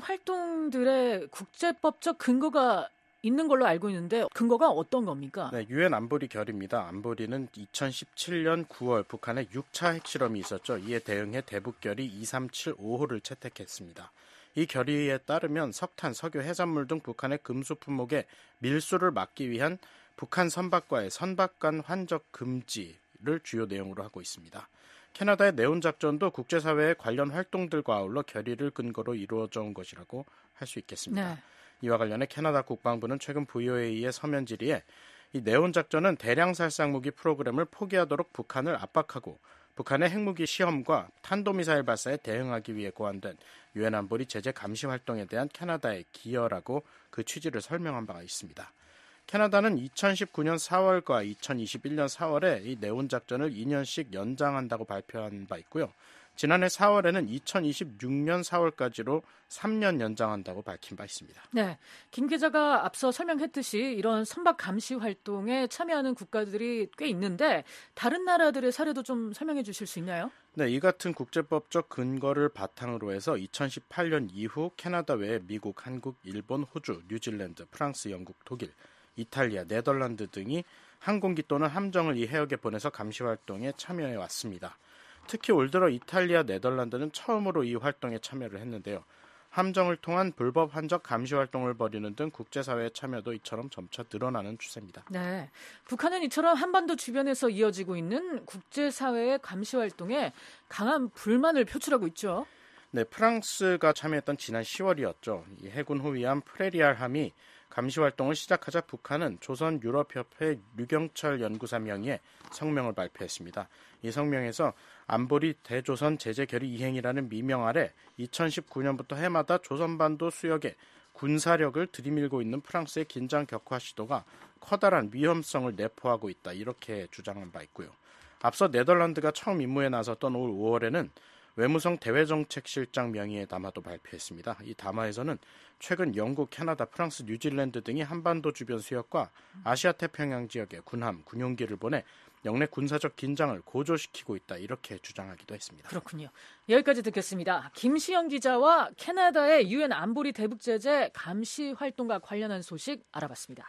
활동들의 국제법적 근거가 있는 걸로 알고 있는데 근거가 어떤 겁니까? 네, 유엔 안보리 결의입니다. 안보리는 이천십칠 년 구월 북한의 육 차 핵실험이 있었죠. 이에 대응해 대북결의 이삼칠오호를 채택했습니다. 이 결의에 따르면 석탄, 석유, 해산물 등 북한의 금수 품목의 밀수를 막기 위한 북한 선박과의 선박 간 환적 금지를 주요 내용으로 하고 있습니다. 캐나다의 네온 작전도 국제사회의 관련 활동들과 아울러 결의를 근거로 이루어져 온 것이라고 할 수 있겠습니다. 네. 이와 관련해 캐나다 국방부는 최근 브이오에이의 서면 질의에 이 네온 작전은 대량 살상 무기 프로그램을 포기하도록 북한을 압박하고 북한의 핵무기 시험과 탄도미사일 발사에 대응하기 위해 고안된 유엔 안보리 제재 감시 활동에 대한 캐나다의 기여라고 그 취지를 설명한 바가 있습니다. 캐나다는 이천십구 년 사월과 이천이십일 년 사월에 이 네온 작전을 이 년씩 연장한다고 발표한 바 있고요. 지난해 사월에는 이천이십육 년 사월까지로 삼 년 연장한다고 밝힌 바 있습니다. 네, 김 기자가 앞서 설명했듯이 이런 선박 감시 활동에 참여하는 국가들이 꽤 있는데 다른 나라들의 사례도 좀 설명해 주실 수 있나요? 네, 이 같은 국제법적 근거를 바탕으로 해서 이천십팔 년 이후 캐나다 외에 미국, 한국, 일본, 호주, 뉴질랜드, 프랑스, 영국, 독일, 이탈리아, 네덜란드 등이 항공기 또는 함정을 이 해역에 보내서 감시 활동에 참여해 왔습니다. 특히 올 들어 이탈리아, 네덜란드는 처음으로 이 활동에 참여를 했는데요. 함정을 통한 불법 환적 감시 활동을 벌이는 등 국제사회의 참여도 이처럼 점차 늘어나는 추세입니다. 네, 북한은 이처럼 한반도 주변에서 이어지고 있는 국제사회의 감시 활동에 강한 불만을 표출하고 있죠. 네, 프랑스가 참여했던 지난 시월이었죠. 이 해군 호위함 프레리알함이 감시 활동을 시작하자 북한은 조선 유럽협회 류경철 연구사 명의의 성명을 발표했습니다. 이 성명에서 안보리 대조선 제재 결의 이행이라는 미명 아래 이천십구 년부터 해마다 조선반도 수역에 군사력을 들이밀고 있는 프랑스의 긴장 격화 시도가 커다란 위험성을 내포하고 있다, 이렇게 주장한 바 있고요. 앞서 네덜란드가 처음 임무에 나섰던 올 오월에는 외무성 대외정책실장 명의의 담화도 발표했습니다. 이 담화에서는 최근 영국, 캐나다, 프랑스, 뉴질랜드 등이 한반도 주변 수역과 아시아 태평양 지역에 군함, 군용기를 보내 영내 군사적 긴장을 고조시키고 있다, 이렇게 주장하기도 했습니다. 그렇군요. 여기까지 듣겠습니다. 김시영 기자와 캐나다의 유엔 안보리 대북제재 감시 활동과 관련한 소식 알아봤습니다.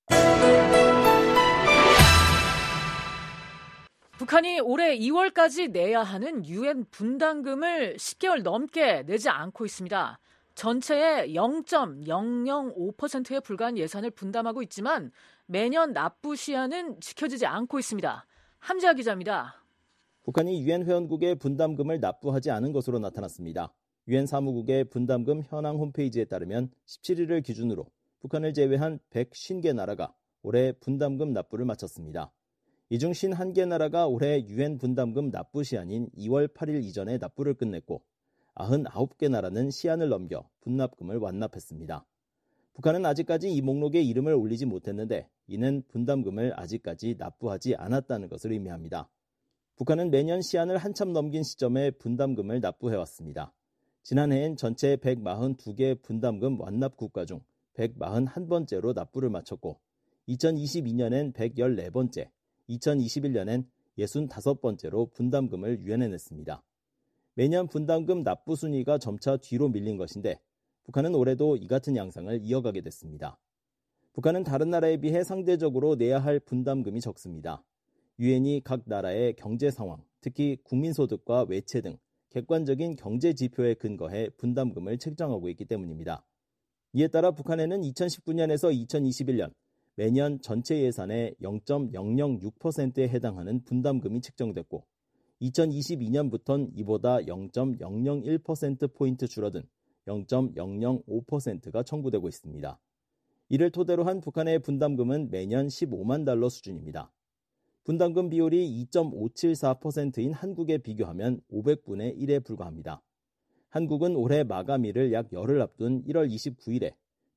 북한이 올해 이월까지 내야 하는 유엔 분담금을 십 개월 넘게 내지 않고 있습니다. 전체의 영 점 영영오 퍼센트에 불과한 예산을 분담하고 있지만 매년 납부 시한은 지켜지지 않고 있습니다. 함재하 기자입니다. 북한이 유엔 회원국의 분담금을 납부하지 않은 것으로 나타났습니다. 유엔 사무국의 분담금 현황 홈페이지에 따르면 십칠 일을 기준으로 북한을 제외한 백오십 개 나라가 올해 분담금 납부를 마쳤습니다. 이 중 오십일 개 나라가 올해 유엔 분담금 납부 시한인 이월 팔일 이전에 납부를 끝냈고 구십구 개 나라는 시한을 넘겨 분납금을 완납했습니다. 북한은 아직까지 이 목록에 이름을 올리지 못했는데 이는 분담금을 아직까지 납부하지 않았다는 것을 의미합니다. 북한은 매년 시한을 한참 넘긴 시점에 분담금을 납부해왔습니다. 지난해엔 전체 백사십이 개 분담금 완납 국가 중 백사십일 번째로 납부를 마쳤고 이천이십이 년엔 백십사 번째, 이천이십일 년엔 육십오 번째로 분담금을 유엔에 냈습니다. 매년 분담금 납부 순위가 점차 뒤로 밀린 것인데 북한은 올해도 이 같은 양상을 이어가게 됐습니다. 북한은 다른 나라에 비해 상대적으로 내야 할 분담금이 적습니다. 유엔이 각 나라의 경제 상황, 특히 국민소득과 외채 등 객관적인 경제 지표에 근거해 분담금을 책정하고 있기 때문입니다. 이에 따라 북한에는 이천십구 년에서 이천이십일 년 매년 전체 예산의 영 점 영영육 퍼센트에 해당하는 분담금이 책정됐고 이천이십이 년부터는 이보다 영 점 영영일 퍼센트포인트 줄어든 영 점 영영오 퍼센트가 청구되고 있습니다. 이를 토대로 한 북한의 분담금은 매년 십오만 달러 수준입니다. 분담금 비율이 이 점 오칠사 퍼센트인 한국에 비교하면 오백분의 일에 불과합니다. 한국은 올해 마감일을 약 열흘 앞둔 일월 이십구일에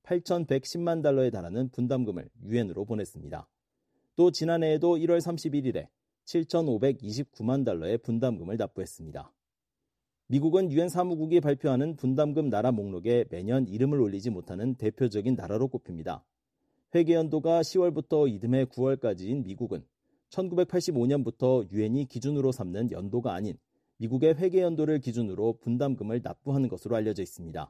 팔천백십만 달러에 달하는 분담금을 유엔으로 보냈습니다. 또 지난해에도 일월 삼십일일에 칠천오백이십구만 달러의 분담금을 납부했습니다. 미국은 유엔 사무국이 발표하는 분담금 나라 목록에 매년 이름을 올리지 못하는 대표적인 나라로 꼽힙니다. 회계연도가 시월부터 이듬해 구월까지인 미국은 천구백팔십오 년부터 유엔이 기준으로 삼는 연도가 아닌 미국의 회계연도를 기준으로 분담금을 납부하는 것으로 알려져 있습니다.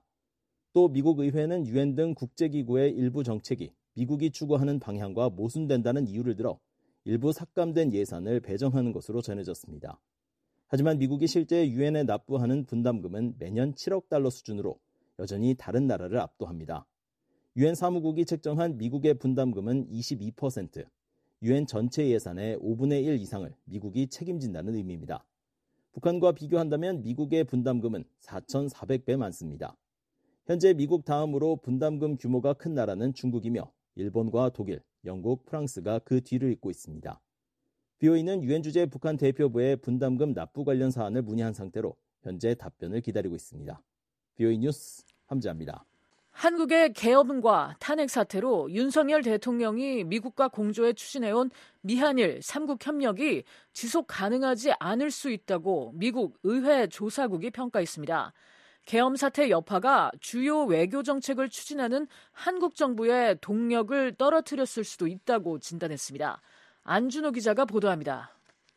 또 미국 의회는 유엔 등 국제기구의 일부 정책이 미국이 추구하는 방향과 모순된다는 이유를 들어 일부 삭감된 예산을 배정하는 것으로 전해졌습니다. 하지만 미국이 실제 유엔에 납부하는 분담금은 매년 칠억 달러 수준으로 여전히 다른 나라를 압도합니다. 유엔 사무국이 책정한 미국의 분담금은 이십이 퍼센트, 유엔 전체 예산의 오분의 일 이상을 미국이 책임진다는 의미입니다. 북한과 비교한다면 미국의 분담금은 사천사백 배 많습니다. 현재 미국 다음으로 분담금 규모가 큰 나라는 중국이며 일본과 독일, 영국, 프랑스가 그 뒤를 잇고 있습니다. 비오이는 유엔 주재 북한 대표부에 분담금 납부 관련 사안을 문의한 상태로 현재 답변을 기다리고 있습니다. 비오이 뉴스 함지아입니다. 한국의 계엄과 탄핵 사태로 윤석열 대통령이 미국과 공조해 추진해온 미한일 삼국 협력이 지속 가능하지 않을 수 있다고 미국 의회 조사국이 평가했습니다. 계엄 사태 여파가 주요 외교 정책을 추진하는 한국 정부의 동력을 떨어뜨렸을 수도 있다고 진단했습니다. 안준호 기자가 보도합니다.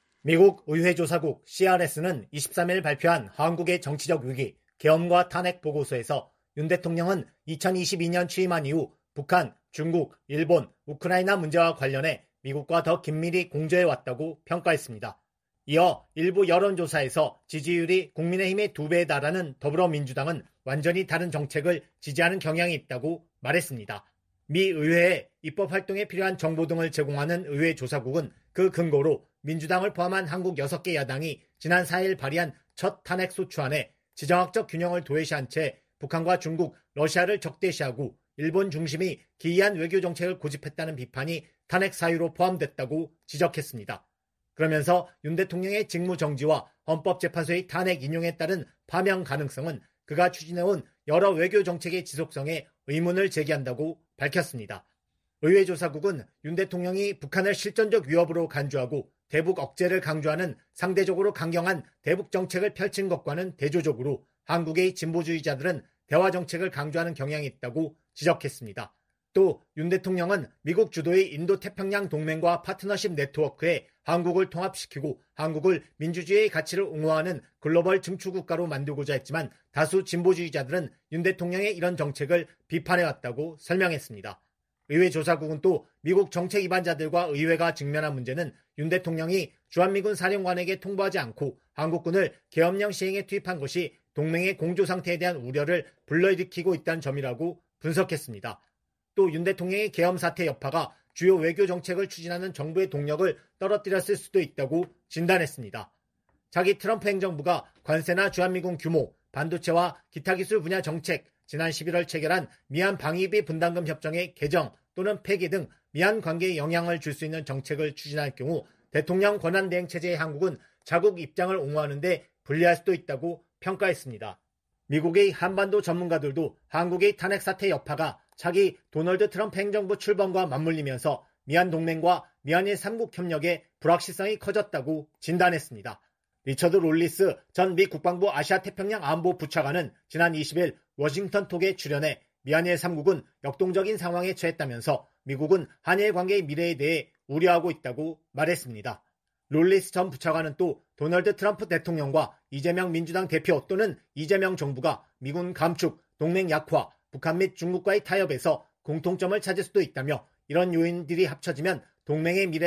미국 의회 조사국 씨알에스는 이십삼일 발표한 한국의 정치적 위기, 계엄과 탄핵 보고서에서 윤 대통령은 이천이십이 년 취임한 이후 북한, 중국, 일본, 우크라이나 문제와 관련해 미국과 더 긴밀히 공조해왔다고 평가했습니다. 이어 일부 여론조사에서 지지율이 국민의힘의 두 배에 달하는 더불어민주당은 완전히 다른 정책을 지지하는 경향이 있다고 말했습니다. 미 의회에 입법 활동에 필요한 정보 등을 제공하는 의회 조사국은 그 근거로 민주당을 포함한 한국 여섯 개 야당이 지난 사일 발의한 첫 탄핵 소추안에 지정학적 균형을 도외시한 채 북한과 중국, 러시아를 적대시하고 일본 중심이 기이한 외교 정책을 고집했다는 비판이 탄핵 사유로 포함됐다고 지적했습니다. 그러면서 윤 대통령의 직무 정지와 헌법재판소의 탄핵 인용에 따른 파면 가능성은 그가 추진해온 여러 외교 정책의 지속성에 의문을 제기한다고 밝혔습니다. 의회 조사국은 윤 대통령이 북한을 실전적 위협으로 간주하고 대북 억제를 강조하는 상대적으로 강경한 대북 정책을 펼친 것과는 대조적으로 한국의 진보주의자들은 대화 정책을 강조하는 경향이 있다고 지적했습니다. 또 윤 대통령은 미국 주도의 인도태평양 동맹과 파트너십 네트워크에 한국을 통합시키고 한국을 민주주의의 가치를 옹호하는 글로벌 증축국가로 만들고자 했지만 다수 진보주의자들은 윤 대통령의 이런 정책을 비판해왔다고 설명했습니다. 의회 조사국은 또 미국 정책 위반자들과 의회가 직면한 문제는 윤 대통령이 주한미군 사령관에게 통보하지 않고 한국군을 계엄령 시행에 투입한 것이 동맹의 공조 상태에 대한 우려를 불러일으키고 있다는 점이라고 분석했습니다. 또 윤 대통령의 계엄 사태 여파가 주요 외교 정책을 추진하는 정부의 동력을 떨어뜨렸을 수도 있다고 진단했습니다. 자기 트럼프 행정부가 관세나 주한미군 규모, 반도체와 기타 기술 분야 정책, 지난 십일월 체결한 미한 방위비 분담금 협정의 개정 또는 폐기 등 미한 관계에 영향을 줄 수 있는 정책을 추진할 경우 대통령 권한대행체제의 한국은 자국 입장을 옹호하는 데 불리할 수도 있다고 평가했습니다. 미국의 한반도 전문가들도 한국의 탄핵 사태 여파가 차기 도널드 트럼프 행정부 출범과 맞물리면서 미한 동맹과 미한일 삼국 협력의 불확실성이 커졌다고 진단했습니다. 리처드 롤리스 전 미 국방부 아시아태평양 안보 부차관은 지난 이십일 워싱턴 톡에 출연해 미한일 삼국은 역동적인 상황에 처했다면서 미국은 한일 관계의 미래에 대해 우려하고 있다고 말했습니다. 롤리스 전 부차관은 또 도널드 트럼프 대통령과 이재명 민주당 대표 또는 이재명 정부가 미군 감축, 동맹 약화, 북한 및 중국과의 타협에서 공통점을 찾을 수도 있다며 이런 요인들이 합쳐지면 동맹의 미래에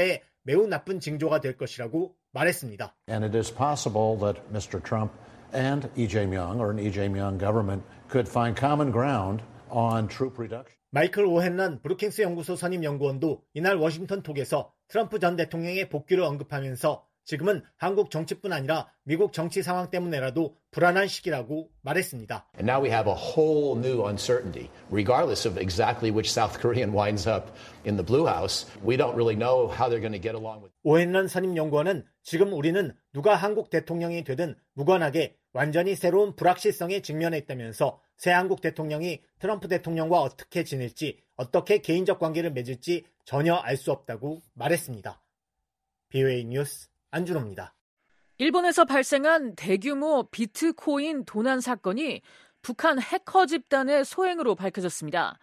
매우 나쁜 징조가 될 것이라고 말했습니다. And it is possible that 미스터 Trump and Lee Jae-myung or an Lee Jae-myung government could find common ground on troop reduction. 마이클 오헨런 브루킹스 연구소 선임 연구원도 이날 워싱턴 톡에서 트럼프 전 대통령의 복귀를 언급하면서 지금은 한국 정치뿐 아니라 미국 정치 상황 때문에라도 불안한 시기라고 말했습니다. And now we have a whole new uncertainty. Regardless of exactly which South Korean winds up in the Blue House, we don't really know how they're going to get along with. 오헨런 선임 연구원은 지금 우리는 누가 한국 대통령이 되든 무관하게 완전히 새로운 불확실성에 직면했다면서 새 한국 대통령이 트럼프 대통령과 어떻게 지낼지, 어떻게 개인적 관계를 맺을지 전혀 알 수 없다고 말했습니다. 비오에이 뉴스 안준호입니다. 일본에서 발생한 대규모 비트코인 도난 사건이 북한 해커 집단의 소행으로 밝혀졌습니다.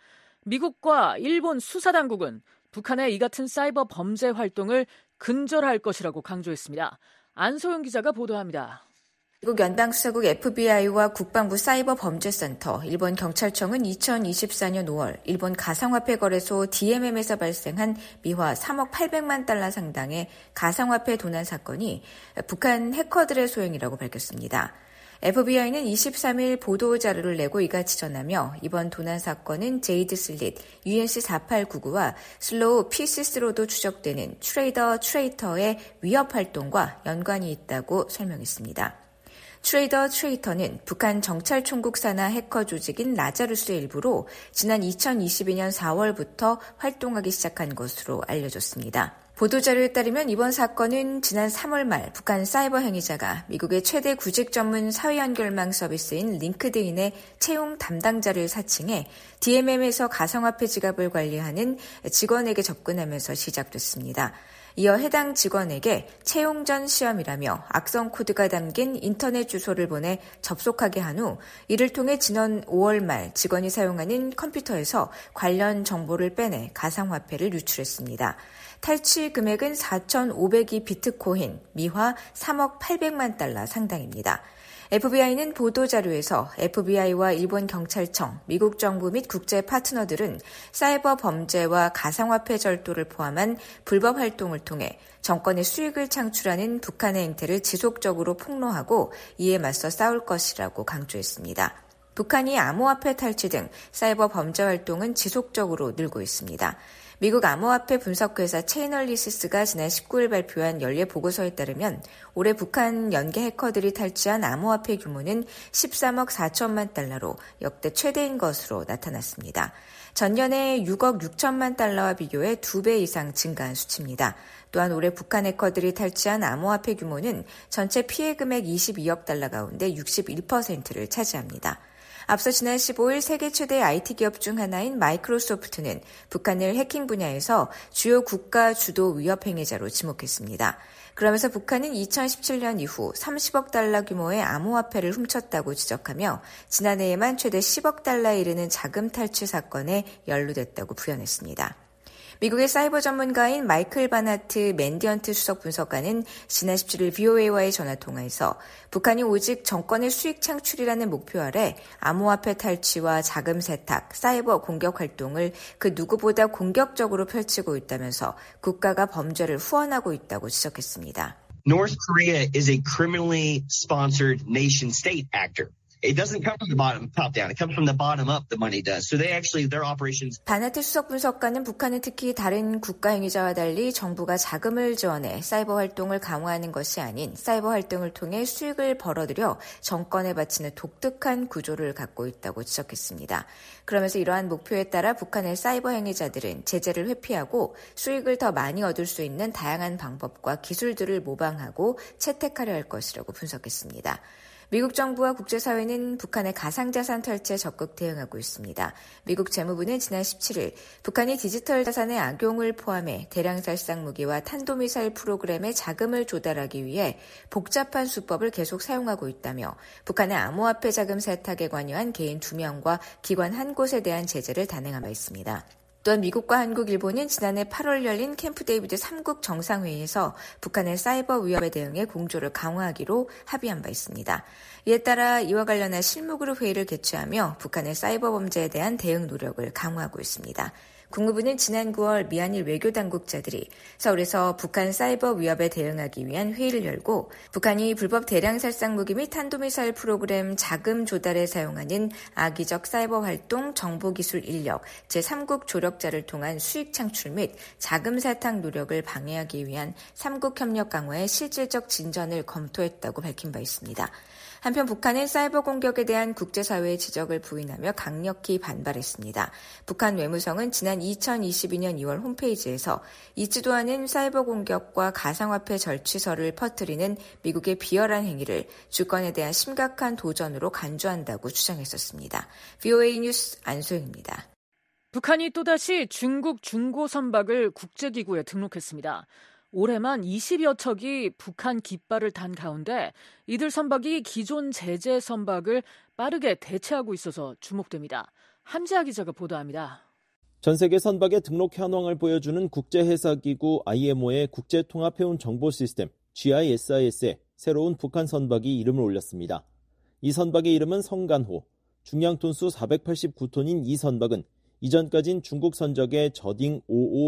미국과 일본 수사당국은 북한의 이 같은 사이버 범죄 활동을 근절할 것이라고 강조했습니다. 안소영 기자가 보도합니다. 미국 연방수사국 에프비아이와 국방부 사이버범죄센터, 일본 경찰청은 이천이십사 년 오월 일본 가상화폐 거래소 디엠엠에서 발생한 미화 삼억 팔백만 달러 상당의 가상화폐 도난 사건이 북한 해커들의 소행이라고 밝혔습니다. 에프비아이는 이십삼 일 보도 자료를 내고 이같이 전하며 이번 도난 사건은 제이드 슬릿 유엔씨 사팔구구와 슬로우 피시스로도 추적되는 트레이더 트레이터의 위협 활동과 연관이 있다고 설명했습니다. 트레이더 트레이터는 북한 정찰총국 산하 해커 조직인 라자루스의 일부로 지난 이천이십이 년 사월부터 활동하기 시작한 것으로 알려졌습니다. 보도자료에 따르면 이번 사건은 지난 삼월 말 북한 사이버 행위자가 미국의 최대 구직 전문 사회연결망 서비스인 링크드인의 채용 담당자를 사칭해 디엠엠에서 가상화폐 지갑을 관리하는 직원에게 접근하면서 시작됐습니다. 이어 해당 직원에게 채용 전 시험이라며 악성 코드가 담긴 인터넷 주소를 보내 접속하게 한 후 이를 통해 지난 오월 말 직원이 사용하는 컴퓨터에서 관련 정보를 빼내 가상화폐를 유출했습니다. 탈취 금액은 사천오백이 비트코인, 미화 삼억 팔백만 달러 상당입니다. 에프비아이는 보도자료에서 에프비아이와 일본 경찰청, 미국 정부 및 국제 파트너들은 사이버 범죄와 가상화폐 절도를 포함한 불법 활동을 통해 정권의 수익을 창출하는 북한의 행태를 지속적으로 폭로하고 이에 맞서 싸울 것이라고 강조했습니다. 북한이 암호화폐 탈취 등 사이버 범죄 활동은 지속적으로 늘고 있습니다. 미국 암호화폐 분석회사 체이널리시스가 지난 십구 일 발표한 연례 보고서에 따르면 올해 북한 연계 해커들이 탈취한 암호화폐 규모는 십삼억 사천만 달러로 역대 최대인 것으로 나타났습니다. 전년의 육억 육천만 달러와 비교해 두 배 이상 증가한 수치입니다. 또한 올해 북한 해커들이 탈취한 암호화폐 규모는 전체 피해 금액 이십이억 달러 가운데 육십일 퍼센트를 차지합니다. 앞서 지난 십오 일 세계 최대 아이티 기업 중 하나인 마이크로소프트는 북한을 해킹 분야에서 주요 국가 주도 위협 행위자로 지목했습니다. 그러면서 북한은 이천십칠 년 이후 삼십억 달러 규모의 암호화폐를 훔쳤다고 지적하며 지난해에만 최대 십억 달러에 이르는 자금 탈취 사건에 연루됐다고 부연했습니다. 미국의 사이버 전문가인 마이클 바나트 맨디언트 수석 분석관은 지난 십칠 일 비오에이와의 전화통화에서 북한이 오직 정권의 수익 창출이라는 목표 아래 암호화폐 탈취와 자금 세탁, 사이버 공격 활동을 그 누구보다 공격적으로 펼치고 있다면서 국가가 범죄를 후원하고 있다고 지적했습니다. North Korea is a criminally sponsored nation state actor. It doesn't come from the bottom, top down. It comes from the bottom up, the money does. So they actually, their operations. 바나트 수석 분석가는 북한은 특히 다른 국가 행위자와 달리 정부가 자금을 지원해 사이버 활동을 강화하는 것이 아닌 사이버 활동을 통해 수익을 벌어들여 정권에 바치는 독특한 구조를 갖고 있다고 지적했습니다. 그러면서 이러한 목표에 따라 북한의 사이버 행위자들은 제재를 회피하고 수익을 더 많이 얻을 수 있는 다양한 방법과 기술들을 모방하고 채택하려 할 것이라고 분석했습니다. 미국 정부와 국제사회는 북한의 가상자산 탈취에 적극 대응하고 있습니다. 미국 재무부는 지난 십칠 일 북한이 디지털 자산의 악용을 포함해 대량 살상 무기와 탄도미사일 프로그램에 자금을 조달하기 위해 복잡한 수법을 계속 사용하고 있다며 북한의 암호화폐 자금 세탁에 관여한 개인 두 명과 기관 한 곳에 대한 제재를 단행한 바 있습니다. 또한 미국과 한국, 일본은 지난해 팔월 열린 캠프 데이비드 삼국 정상회의에서 북한의 사이버 위협에 대응해 공조를 강화하기로 합의한 바 있습니다. 이에 따라 이와 관련한 실무그룹 회의를 개최하며 북한의 사이버 범죄에 대한 대응 노력을 강화하고 있습니다. 국무부는 지난 구월 미한일 외교당국자들이 서울에서 북한 사이버 위협에 대응하기 위한 회의를 열고 북한이 불법 대량 살상 무기 및 탄도미사일 프로그램 자금 조달에 사용하는 악의적 사이버 활동, 정보기술 인력, 제삼국 조력자를 통한 수익 창출 및 자금 세탁 노력을 방해하기 위한 삼국 협력 강화의 실질적 진전을 검토했다고 밝힌 바 있습니다. 한편 북한은 사이버 공격에 대한 국제사회의 지적을 부인하며 강력히 반발했습니다. 북한 외무성은 지난 이천이십이년 이월 홈페이지에서 있지도 않은 사이버 공격과 가상화폐 절취설을 퍼뜨리는 미국의 비열한 행위를 주권에 대한 심각한 도전으로 간주한다고 주장했었습니다. 브이오에이 뉴스 안소영입니다. 북한이 또다시 중국 중고 선박을 국제기구에 등록했습니다. 올해만 이십여 척이 북한 깃발을 단 가운데 이들 선박이 기존 제재 선박을 빠르게 대체하고 있어서 주목됩니다. 함지아 기자가 보도합니다. 전 세계 선박의 등록 현황을 보여주는 국제해사기구 아이엠오의 국제통합해운 정보 시스템 지아이에스아이에스에 새로운 북한 선박이 이름을 올렸습니다. 이 선박의 이름은 성간호, 중량 톤수 사백팔십구 톤인 이 선박은 이전까진 중국 선적의 저딩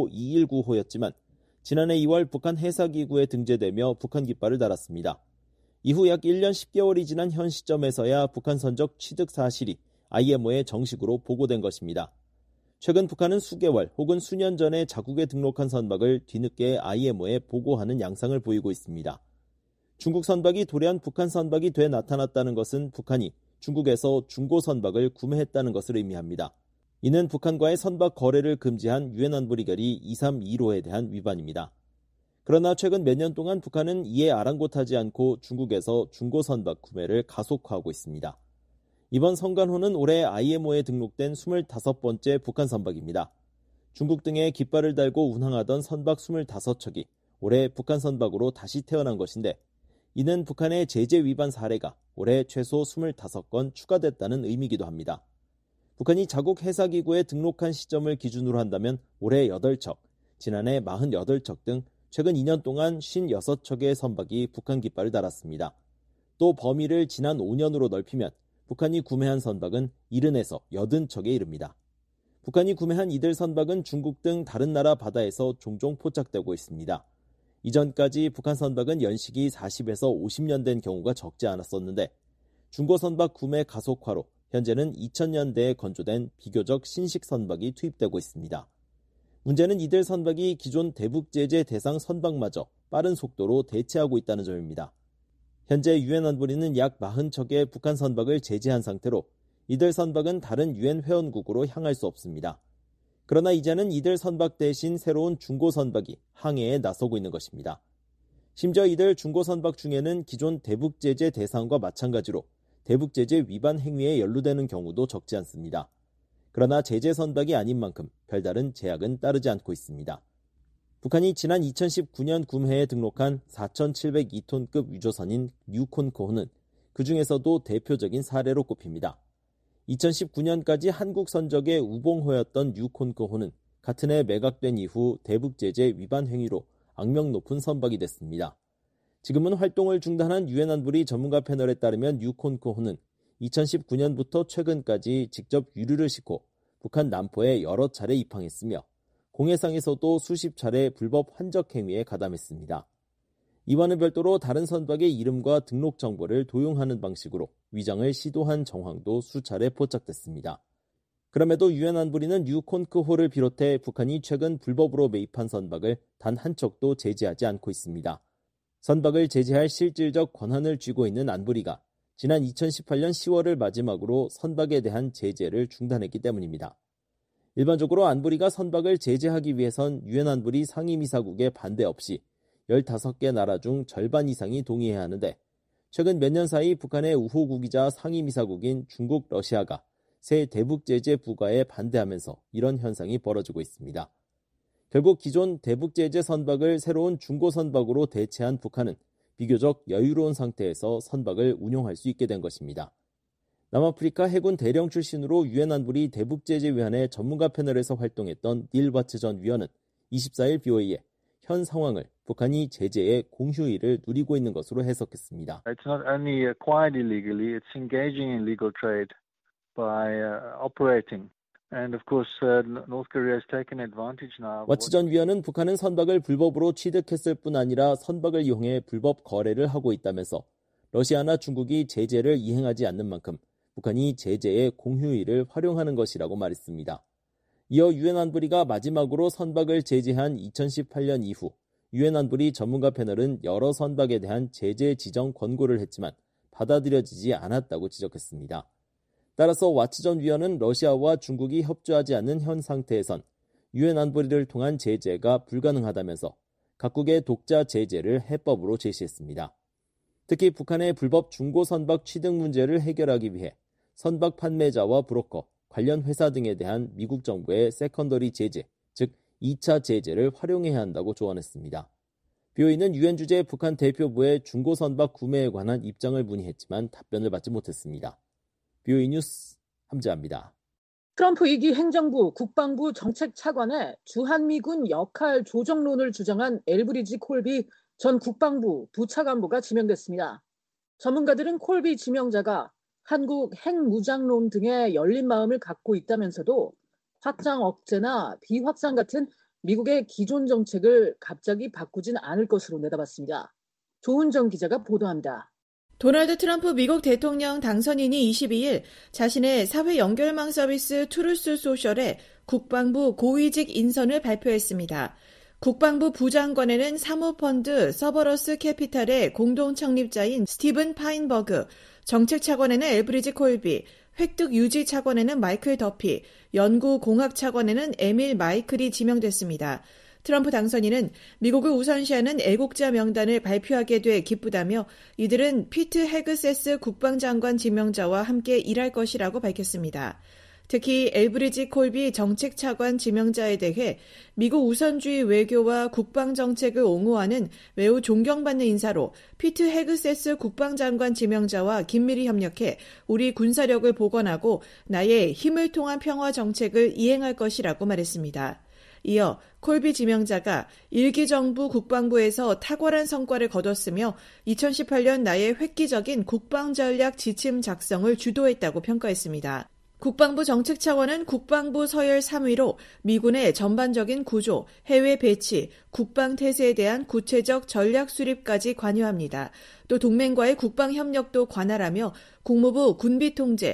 오오이일구호였지만 지난해 이월 북한 해사기구에 등재되며 북한 깃발을 달았습니다. 이후 약 일 년 십 개월이 지난 현 시점에서야 북한 선적 취득 사실이 아이엠오에 정식으로 보고된 것입니다. 최근 북한은 수개월 혹은 수년 전에 자국에 등록한 선박을 뒤늦게 아이엠오에 보고하는 양상을 보이고 있습니다. 중국 선박이 도래한 북한 선박이 돼 나타났다는 것은 북한이 중국에서 중고 선박을 구매했다는 것을 의미합니다. 이는 북한과의 선박 거래를 금지한 유엔 안보리 결의 이백삼십일호에 대한 위반입니다. 그러나 최근 몇 년 동안 북한은 이에 아랑곳하지 않고 중국에서 중고 선박 구매를 가속화하고 있습니다. 이번 성간호는 올해 아이엠오에 등록된 스물다섯 번째 북한 선박입니다. 중국 등에 깃발을 달고 운항하던 선박 스물다섯 척이 올해 북한 선박으로 다시 태어난 것인데 이는 북한의 제재 위반 사례가 올해 최소 스물다섯 건 추가됐다는 의미이기도 합니다. 북한이 자국 해사기구에 등록한 시점을 기준으로 한다면 올해 여덟 척, 지난해 사십팔 척 등 최근 이 년 동안 오십육 척의 선박이 북한 깃발을 달았습니다. 또 범위를 지난 오 년으로 넓히면 북한이 구매한 선박은 칠십에서 팔십 척에 이릅니다. 북한이 구매한 이들 선박은 중국 등 다른 나라 바다에서 종종 포착되고 있습니다. 이전까지 북한 선박은 연식이 사십에서 오십 년 된 경우가 적지 않았었는데 중고 선박 구매 가속화로 현재는 이천 년대에 건조된 비교적 신식 선박이 투입되고 있습니다. 문제는 이들 선박이 기존 대북 제재 대상 선박마저 빠른 속도로 대체하고 있다는 점입니다. 현재 유엔 안보리는 약 사십 척의 북한 선박을 제재한 상태로 이들 선박은 다른 유엔 회원국으로 향할 수 없습니다. 그러나 이제는 이들 선박 대신 새로운 중고 선박이 항해에 나서고 있는 것입니다. 심지어 이들 중고 선박 중에는 기존 대북 제재 대상과 마찬가지로 대북 제재 위반 행위에 연루되는 경우도 적지 않습니다. 그러나 제재 선박이 아닌 만큼 별다른 제약은 따르지 않고 있습니다. 북한이 지난 이천십구 년 구매에 등록한 사천칠백이 톤급 유조선인 뉴콘코호는 그 중에서도 대표적인 사례로 꼽힙니다. 이천십구 년까지 한국 선적의 우봉호였던 뉴콘코호는 같은 해 매각된 이후 대북 제재 위반 행위로 악명 높은 선박이 됐습니다. 지금은 활동을 중단한 유엔 안보리 전문가 패널에 따르면 뉴콘코호는 이천십구 년부터 최근까지 직접 유류를 싣고 북한 남포에 여러 차례 입항했으며 공해상에서도 수십 차례 불법 환적 행위에 가담했습니다. 이와는 별도로 다른 선박의 이름과 등록 정보를 도용하는 방식으로 위장을 시도한 정황도 수차례 포착됐습니다. 그럼에도 유엔 안보리는 뉴콘코호를 비롯해 북한이 최근 불법으로 매입한 선박을 단 한 척도 제재하지 않고 있습니다. 선박을 제재할 실질적 권한을 쥐고 있는 안보리가 지난 이천십팔 년 시월을 마지막으로 선박에 대한 제재를 중단했기 때문입니다. 일반적으로 안보리가 선박을 제재하기 위해선 유엔 안보리 상임이사국의 반대 없이 열다섯 개 나라 중 절반 이상이 동의해야 하는데 최근 몇 년 사이 북한의 우호국이자 상임이사국인 중국, 러시아가 새 대북 제재 부과에 반대하면서 이런 현상이 벌어지고 있습니다. 결국 기존 대북 제재 선박을 새로운 중고 선박으로 대체한 북한은 비교적 여유로운 상태에서 선박을 운용할 수 있게 된 것입니다. 남아프리카 해군 대령 출신으로 유엔 안보리 대북제재위원회 전문가 패널에서 활동했던 닐 바츠 전 위원은 이십사 일 브이오에이에 현 상황을 북한이 제재의 공휴일을 누리고 있는 것으로 해석했습니다. It's not only acquired illegally, it's engaging in illegal trade by uh, operating And of course, uh, North Korea has taken advantage now. 와치 전 위원은 북한은 선박을 불법으로 취득했을 뿐 아니라 선박을 이용해 불법 거래를 하고 있다면서 러시아나 중국이 제재를 이행하지 않는 만큼 북한이 제재의 공휴일을 활용하는 것이라고 말했습니다. 이어 유엔 안보리가 마지막으로 선박을 제재한 이천십팔 년 이후 유엔 안보리 전문가 패널은 여러 선박에 대한 제재 지정 권고를 했지만 받아들여지지 않았다고 지적했습니다. 따라서 와치 전 위원은 러시아와 중국이 협조하지 않는 현 상태에선 유엔 안보리를 통한 제재가 불가능하다면서 각국의 독자 제재를 해법으로 제시했습니다. 특히 북한의 불법 중고 선박 취득 문제를 해결하기 위해 선박 판매자와 브로커, 관련 회사 등에 대한 미국 정부의 세컨더리 제재, 즉 이 차 제재를 활용해야 한다고 조언했습니다. 비오이는 유엔 주재 북한 대표부의 중고 선박 구매에 관한 입장을 문의했지만 답변을 받지 못했습니다. 비오이 뉴스 함재합니다. 트럼프 이 기 행정부 국방부 정책차관에 주한미군 역할 조정론을 주장한 엘브리지 콜비 전 국방부 부차관보가 지명됐습니다. 전문가들은 콜비 지명자가 한국 핵무장론 등에 열린 마음을 갖고 있다면서도 확장 억제나 비확장 같은 미국의 기존 정책을 갑자기 바꾸진 않을 것으로 내다봤습니다. 조은정 기자가 보도합니다. 도널드 트럼프 미국 대통령 당선인이 이십이 일 자신의 사회 연결망 서비스 트루스 소셜에 국방부 고위직 인선을 발표했습니다. 국방부 부장관에는 사모펀드 서버러스 캐피탈의 공동 창립자인 스티븐 파인버그, 정책차관에는 엘브리지 콜비, 획득 유지 차관에는 마이클 더피, 연구공학 차관에는 에밀 마이클이 지명됐습니다. 트럼프 당선인은 미국을 우선시하는 애국자 명단을 발표하게 돼 기쁘다며 이들은 피트 헤그세스 국방장관 지명자와 함께 일할 것이라고 밝혔습니다. 특히 엘브리지 콜비 정책차관 지명자에 대해 미국 우선주의 외교와 국방정책을 옹호하는 매우 존경받는 인사로 피트 헤그세스 국방장관 지명자와 긴밀히 협력해 우리 군사력을 복원하고 나의 힘을 통한 평화 정책을 이행할 것이라고 말했습니다. 이어 콜비 지명자가 일 기 정부 국방부에서 탁월한 성과를 거뒀으며 이천십팔 년 나의 획기적인 국방전략 지침 작성을 주도했다고 평가했습니다. 국방부 정책차관은 국방부 서열 삼 위로 미군의 전반적인 구조, 해외 배치, 국방태세에 대한 구체적 전략 수립까지 관여합니다. 또 동맹과의 국방협력도 관할하며 국무부 군비통제,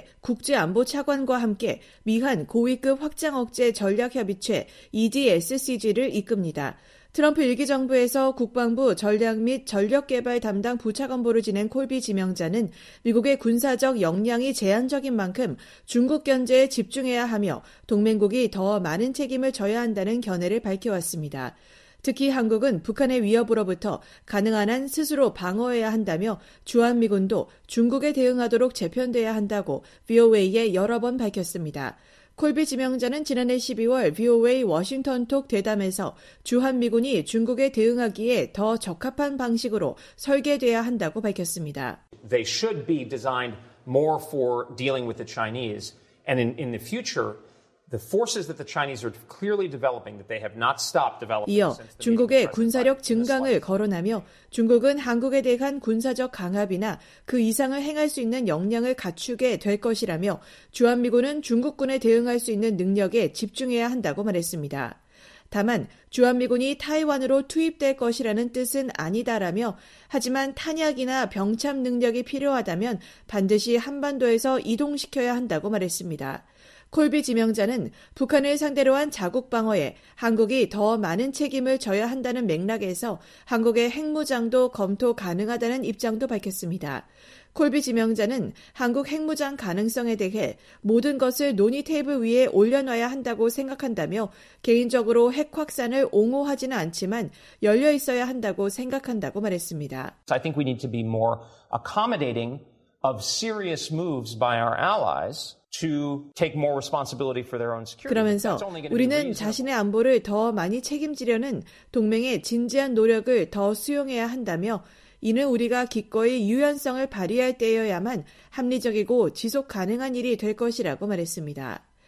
국제안보차관과 함께 미한 고위급 확장 억제 전략협의체 이 디 에스 씨 지를 이끕니다. 트럼프 일 기 정부에서 국방부 전략 및 전력개발 담당 부차관보를 지낸 콜비 지명자는 미국의 군사적 역량이 제한적인 만큼 중국 견제에 집중해야 하며 동맹국이 더 많은 책임을 져야 한다는 견해를 밝혀왔습니다. 특히 한국은 북한의 위협으로부터 가능한 한 스스로 방어해야 한다며 주한미군도 중국에 대응하도록 재편돼야 한다고 브이오에이에 여러 번 밝혔습니다. 콜비 지명자는 지난해 십이월 브이오에이 워싱턴톡 대담에서 주한미군이 중국에 대응하기에 더 적합한 방식으로 설계돼야 한다고 밝혔습니다. They should be designed more for dealing with the Chinese, and in, in the future, the forces that the Chinese are clearly developing, that they have not stopped developing. 이어 중국의 군사력 증강을 거론하며 중국은 한국에 대한 군사적 강압이나 그 이상을 행할 수 있는 역량을 갖추게 될 것이라며 주한미군은 중국군에 대응할 수 있는 능력에 집중해야 한다고 말했습니다. 다만 주한미군이 타이완으로 투입될 것이라는 뜻은 아니다라며 하지만 탄약이나 병참 능력이 필요하다면 반드시 한반도에서 이동시켜야 한다고 말했습니다. 콜비 지명자는 북한을 상대로 한 자국 방어에 한국이 더 많은 책임을 져야 한다는 맥락에서 한국의 핵무장도 검토 가능하다는 입장도 밝혔습니다. 콜비 지명자는 한국 핵무장 가능성에 대해 모든 것을 논의 테이블 위에 올려놔야 한다고 생각한다며 개인적으로 핵 확산을 옹호하지는 않지만 열려 있어야 한다고 생각한다고 말했습니다. I think we need to be more accommodating of serious moves by our allies. To take more responsibility for their own security. 그러면서 우리는 자신의 안보를 더 많이 책임지려는 동맹의 진지한 노력을 더 수용해야 한다며 이는 우리가 기꺼이 유연성을 발휘할 때여야만 합리적이고 지속 가능한 일이 될 것이라고 말했습니다.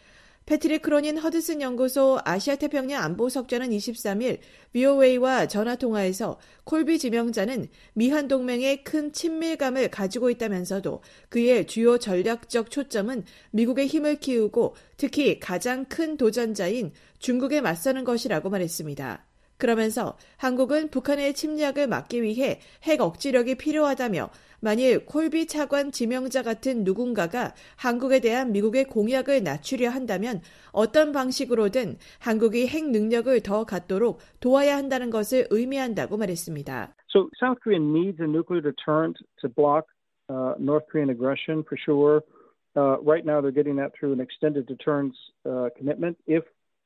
패트릭 크로닌 허드슨 연구소 아시아태평양 안보석좌는 이십삼 일 브이오에이와 전화통화에서 콜비 지명자는 미한 동맹에 큰 친밀감을 가지고 있다면서도 그의 주요 전략적 초점은 미국의 힘을 키우고 특히 가장 큰 도전자인 중국에 맞서는 것이라고 말했습니다. 그러면서 한국은 북한의 침략을 막기 위해 핵 억지력이 필요하다며 만일 콜비 차관 지명자 같은 누군가가 한국에 대한 미국의 공약을 낮추려 한다면 어떤 방식으로든 한국이 핵 능력을 더 갖도록 도와야 한다는 것을 의미한다고 말했습니다. So South Korea needs a nuclear deterrent to block uh, North Korean aggression for sure. Uh, right now they're getting that through an extended deterrence uh, commitment. If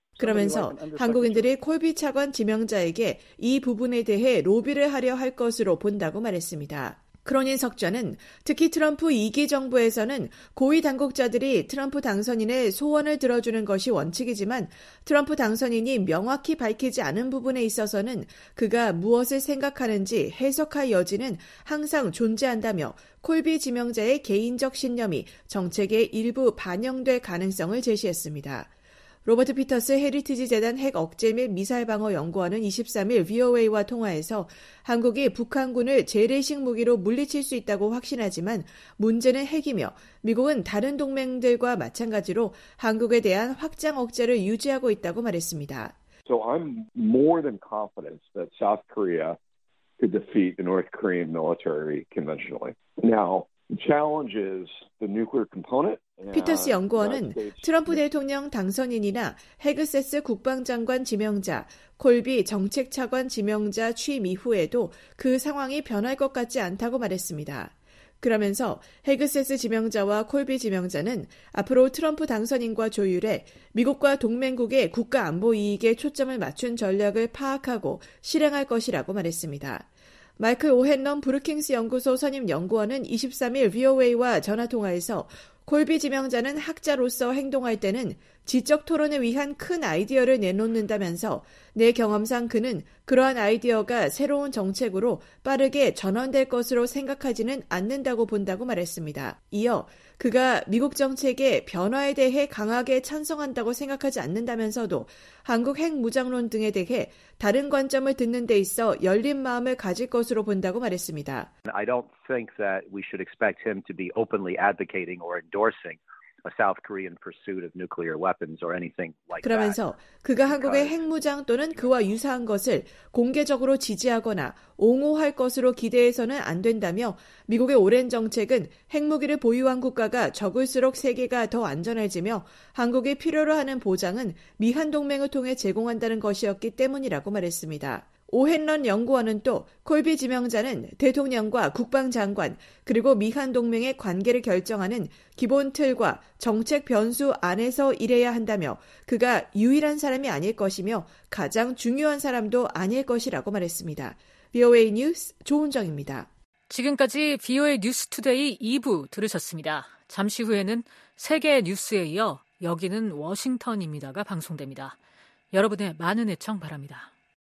그러면서 한국인들이 콜비 차관 지명자에게 이 부분에 대해 로비를 하려 할 것으로 본다고 말했습니다. 크로닌 석좌는 특히 트럼프 이 기 정부에서는 고위 당국자들이 트럼프 당선인의 소원을 들어주는 것이 원칙이지만 트럼프 당선인이 명확히 밝히지 않은 부분에 있어서는 그가 무엇을 생각하는지 해석할 여지는 항상 존재한다며 콜비 지명자의 개인적 신념이 정책의 일부 반영될 가능성을 제시했습니다. 로버트 피터스 헤리티지 재단 핵 억제 및 미사일 방어 연구원은 이십삼 일 브이오에이와 통화에서 한국이 북한군을 재래식 무기로 물리칠 수 있다고 확신하지만 문제는 핵이며 미국은 다른 동맹들과 마찬가지로 한국에 대한 확장 억제를 유지하고 있다고 말했습니다. So I'm more than confident that South Korea could defeat the North Korean military conventionally. Now, the challenge is the nuclear component. 피터스 연구원은 트럼프 대통령 당선인이나 헤그세스 국방장관 지명자, 콜비 정책차관 지명자 취임 이후에도 그 상황이 변할 것 같지 않다고 말했습니다. 그러면서 헤그세스 지명자와 콜비 지명자는 앞으로 트럼프 당선인과 조율해 미국과 동맹국의 국가 안보 이익에 초점을 맞춘 전략을 파악하고 실행할 것이라고 말했습니다. 마이클 오헨런 브루킹스 연구소 선임 연구원은 이십삼 일 브이오에이와 전화통화에서 콜비 지명자는 학자로서 행동할 때는 지적 토론을 위한 큰 아이디어를 내놓는다면서 내 경험상 그는 그러한 아이디어가 새로운 정책으로 빠르게 전환될 것으로 생각하지는 않는다고 본다고 말했습니다. 이어 그가 미국 정책의 변화에 대해 강하게 찬성한다고 생각하지 않는다면서도 한국 핵 무장론 등에 대해 다른 관점을 듣는 데 있어 열린 마음을 가질 것으로 본다고 말했습니다. I don't think that we should expect him to be openly advocating or endorsing a South Korean pursuit of nuclear weapons or anything like that. 그러면서 그가 한국의 핵무장 또는 그와 유사한 것을 공개적으로 지지하거나 옹호할 것으로 기대해서는 안 된다며 미국의 오랜 정책은 핵무기를 보유한 국가가 적을수록 세계가 더 안전해지며 한국이 필요로 하는 보장은 미한 동맹을 통해 제공한다는 것이었기 때문이라고 말했습니다. 오헨런 연구원은 또 콜비 지명자는 대통령과 국방장관 그리고 미한 동맹의 관계를 결정하는 기본 틀과 정책 변수 안에서 일해야 한다며 그가 유일한 사람이 아닐 것이며 가장 중요한 사람도 아닐 것이라고 말했습니다. 브이오에이 뉴스 조은정입니다. 지금까지 브이오에이 뉴스투데이 이 부 들으셨습니다. 잠시 후에는 세계 뉴스에 이어 여기는 워싱턴입니다가 방송됩니다. 여러분의 많은 애청 바랍니다.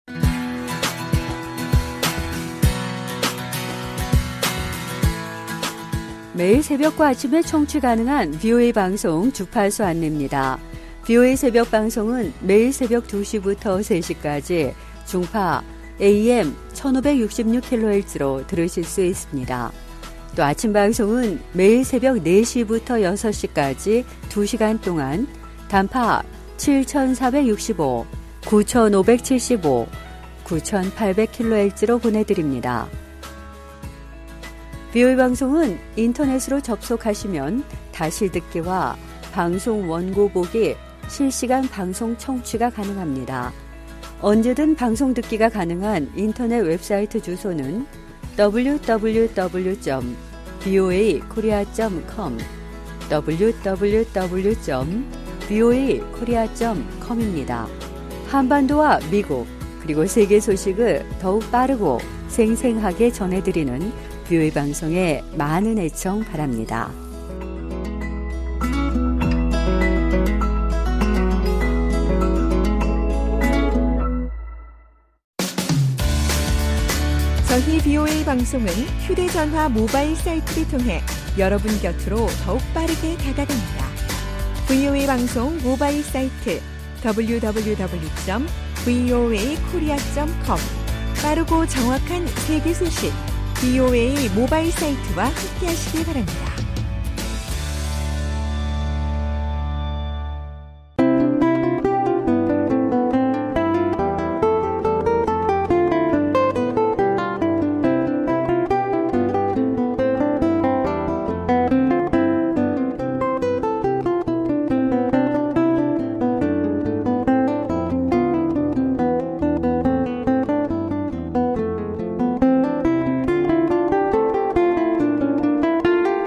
매일 새벽과 아침에 청취 가능한 브이오에이 방송 주파수 안내입니다. 브이오에이 새벽 방송은 매일 새벽 두 시부터 세 시까지 중파 에이엠 천오백육십육 킬로헤르츠로 들으실 수 있습니다. 또 아침 방송은 매일 새벽 네 시부터 여섯 시까지 두 시간 동안 단파 칠천사백육십오, 구천오백칠십오, 구천팔백 킬로헤르츠로 보내드립니다. 브이오에이 방송은 인터넷으로 접속하시면 다시 듣기와 방송 원고 보기, 실시간 방송 청취가 가능합니다. 언제든 방송 듣기가 가능한 인터넷 웹사이트 주소는 더블유 더블유 더블유 점 브이오에이 코리아 점 컴 더블유 더블유 더블유 점 브이오에이 코리아 점 컴입니다. 한반도와 미국 그리고 세계 소식을 더욱 빠르고 생생하게 전해드리는 브이오에이 방송에 많은 애청 바랍니다. 저희 브이오에이 방송은 휴대전화 모바일 사이트를 통해 여러분 곁으로 더욱 빠르게 다가갑니다. 브이오에이 방송 모바일 사이트 더블유 더블유 더블유 점 브이오에이 코리아 점 컴 빠르고 정확한 세계 소식 브이오에이 모바일 사이트와 함께하시기 바랍니다.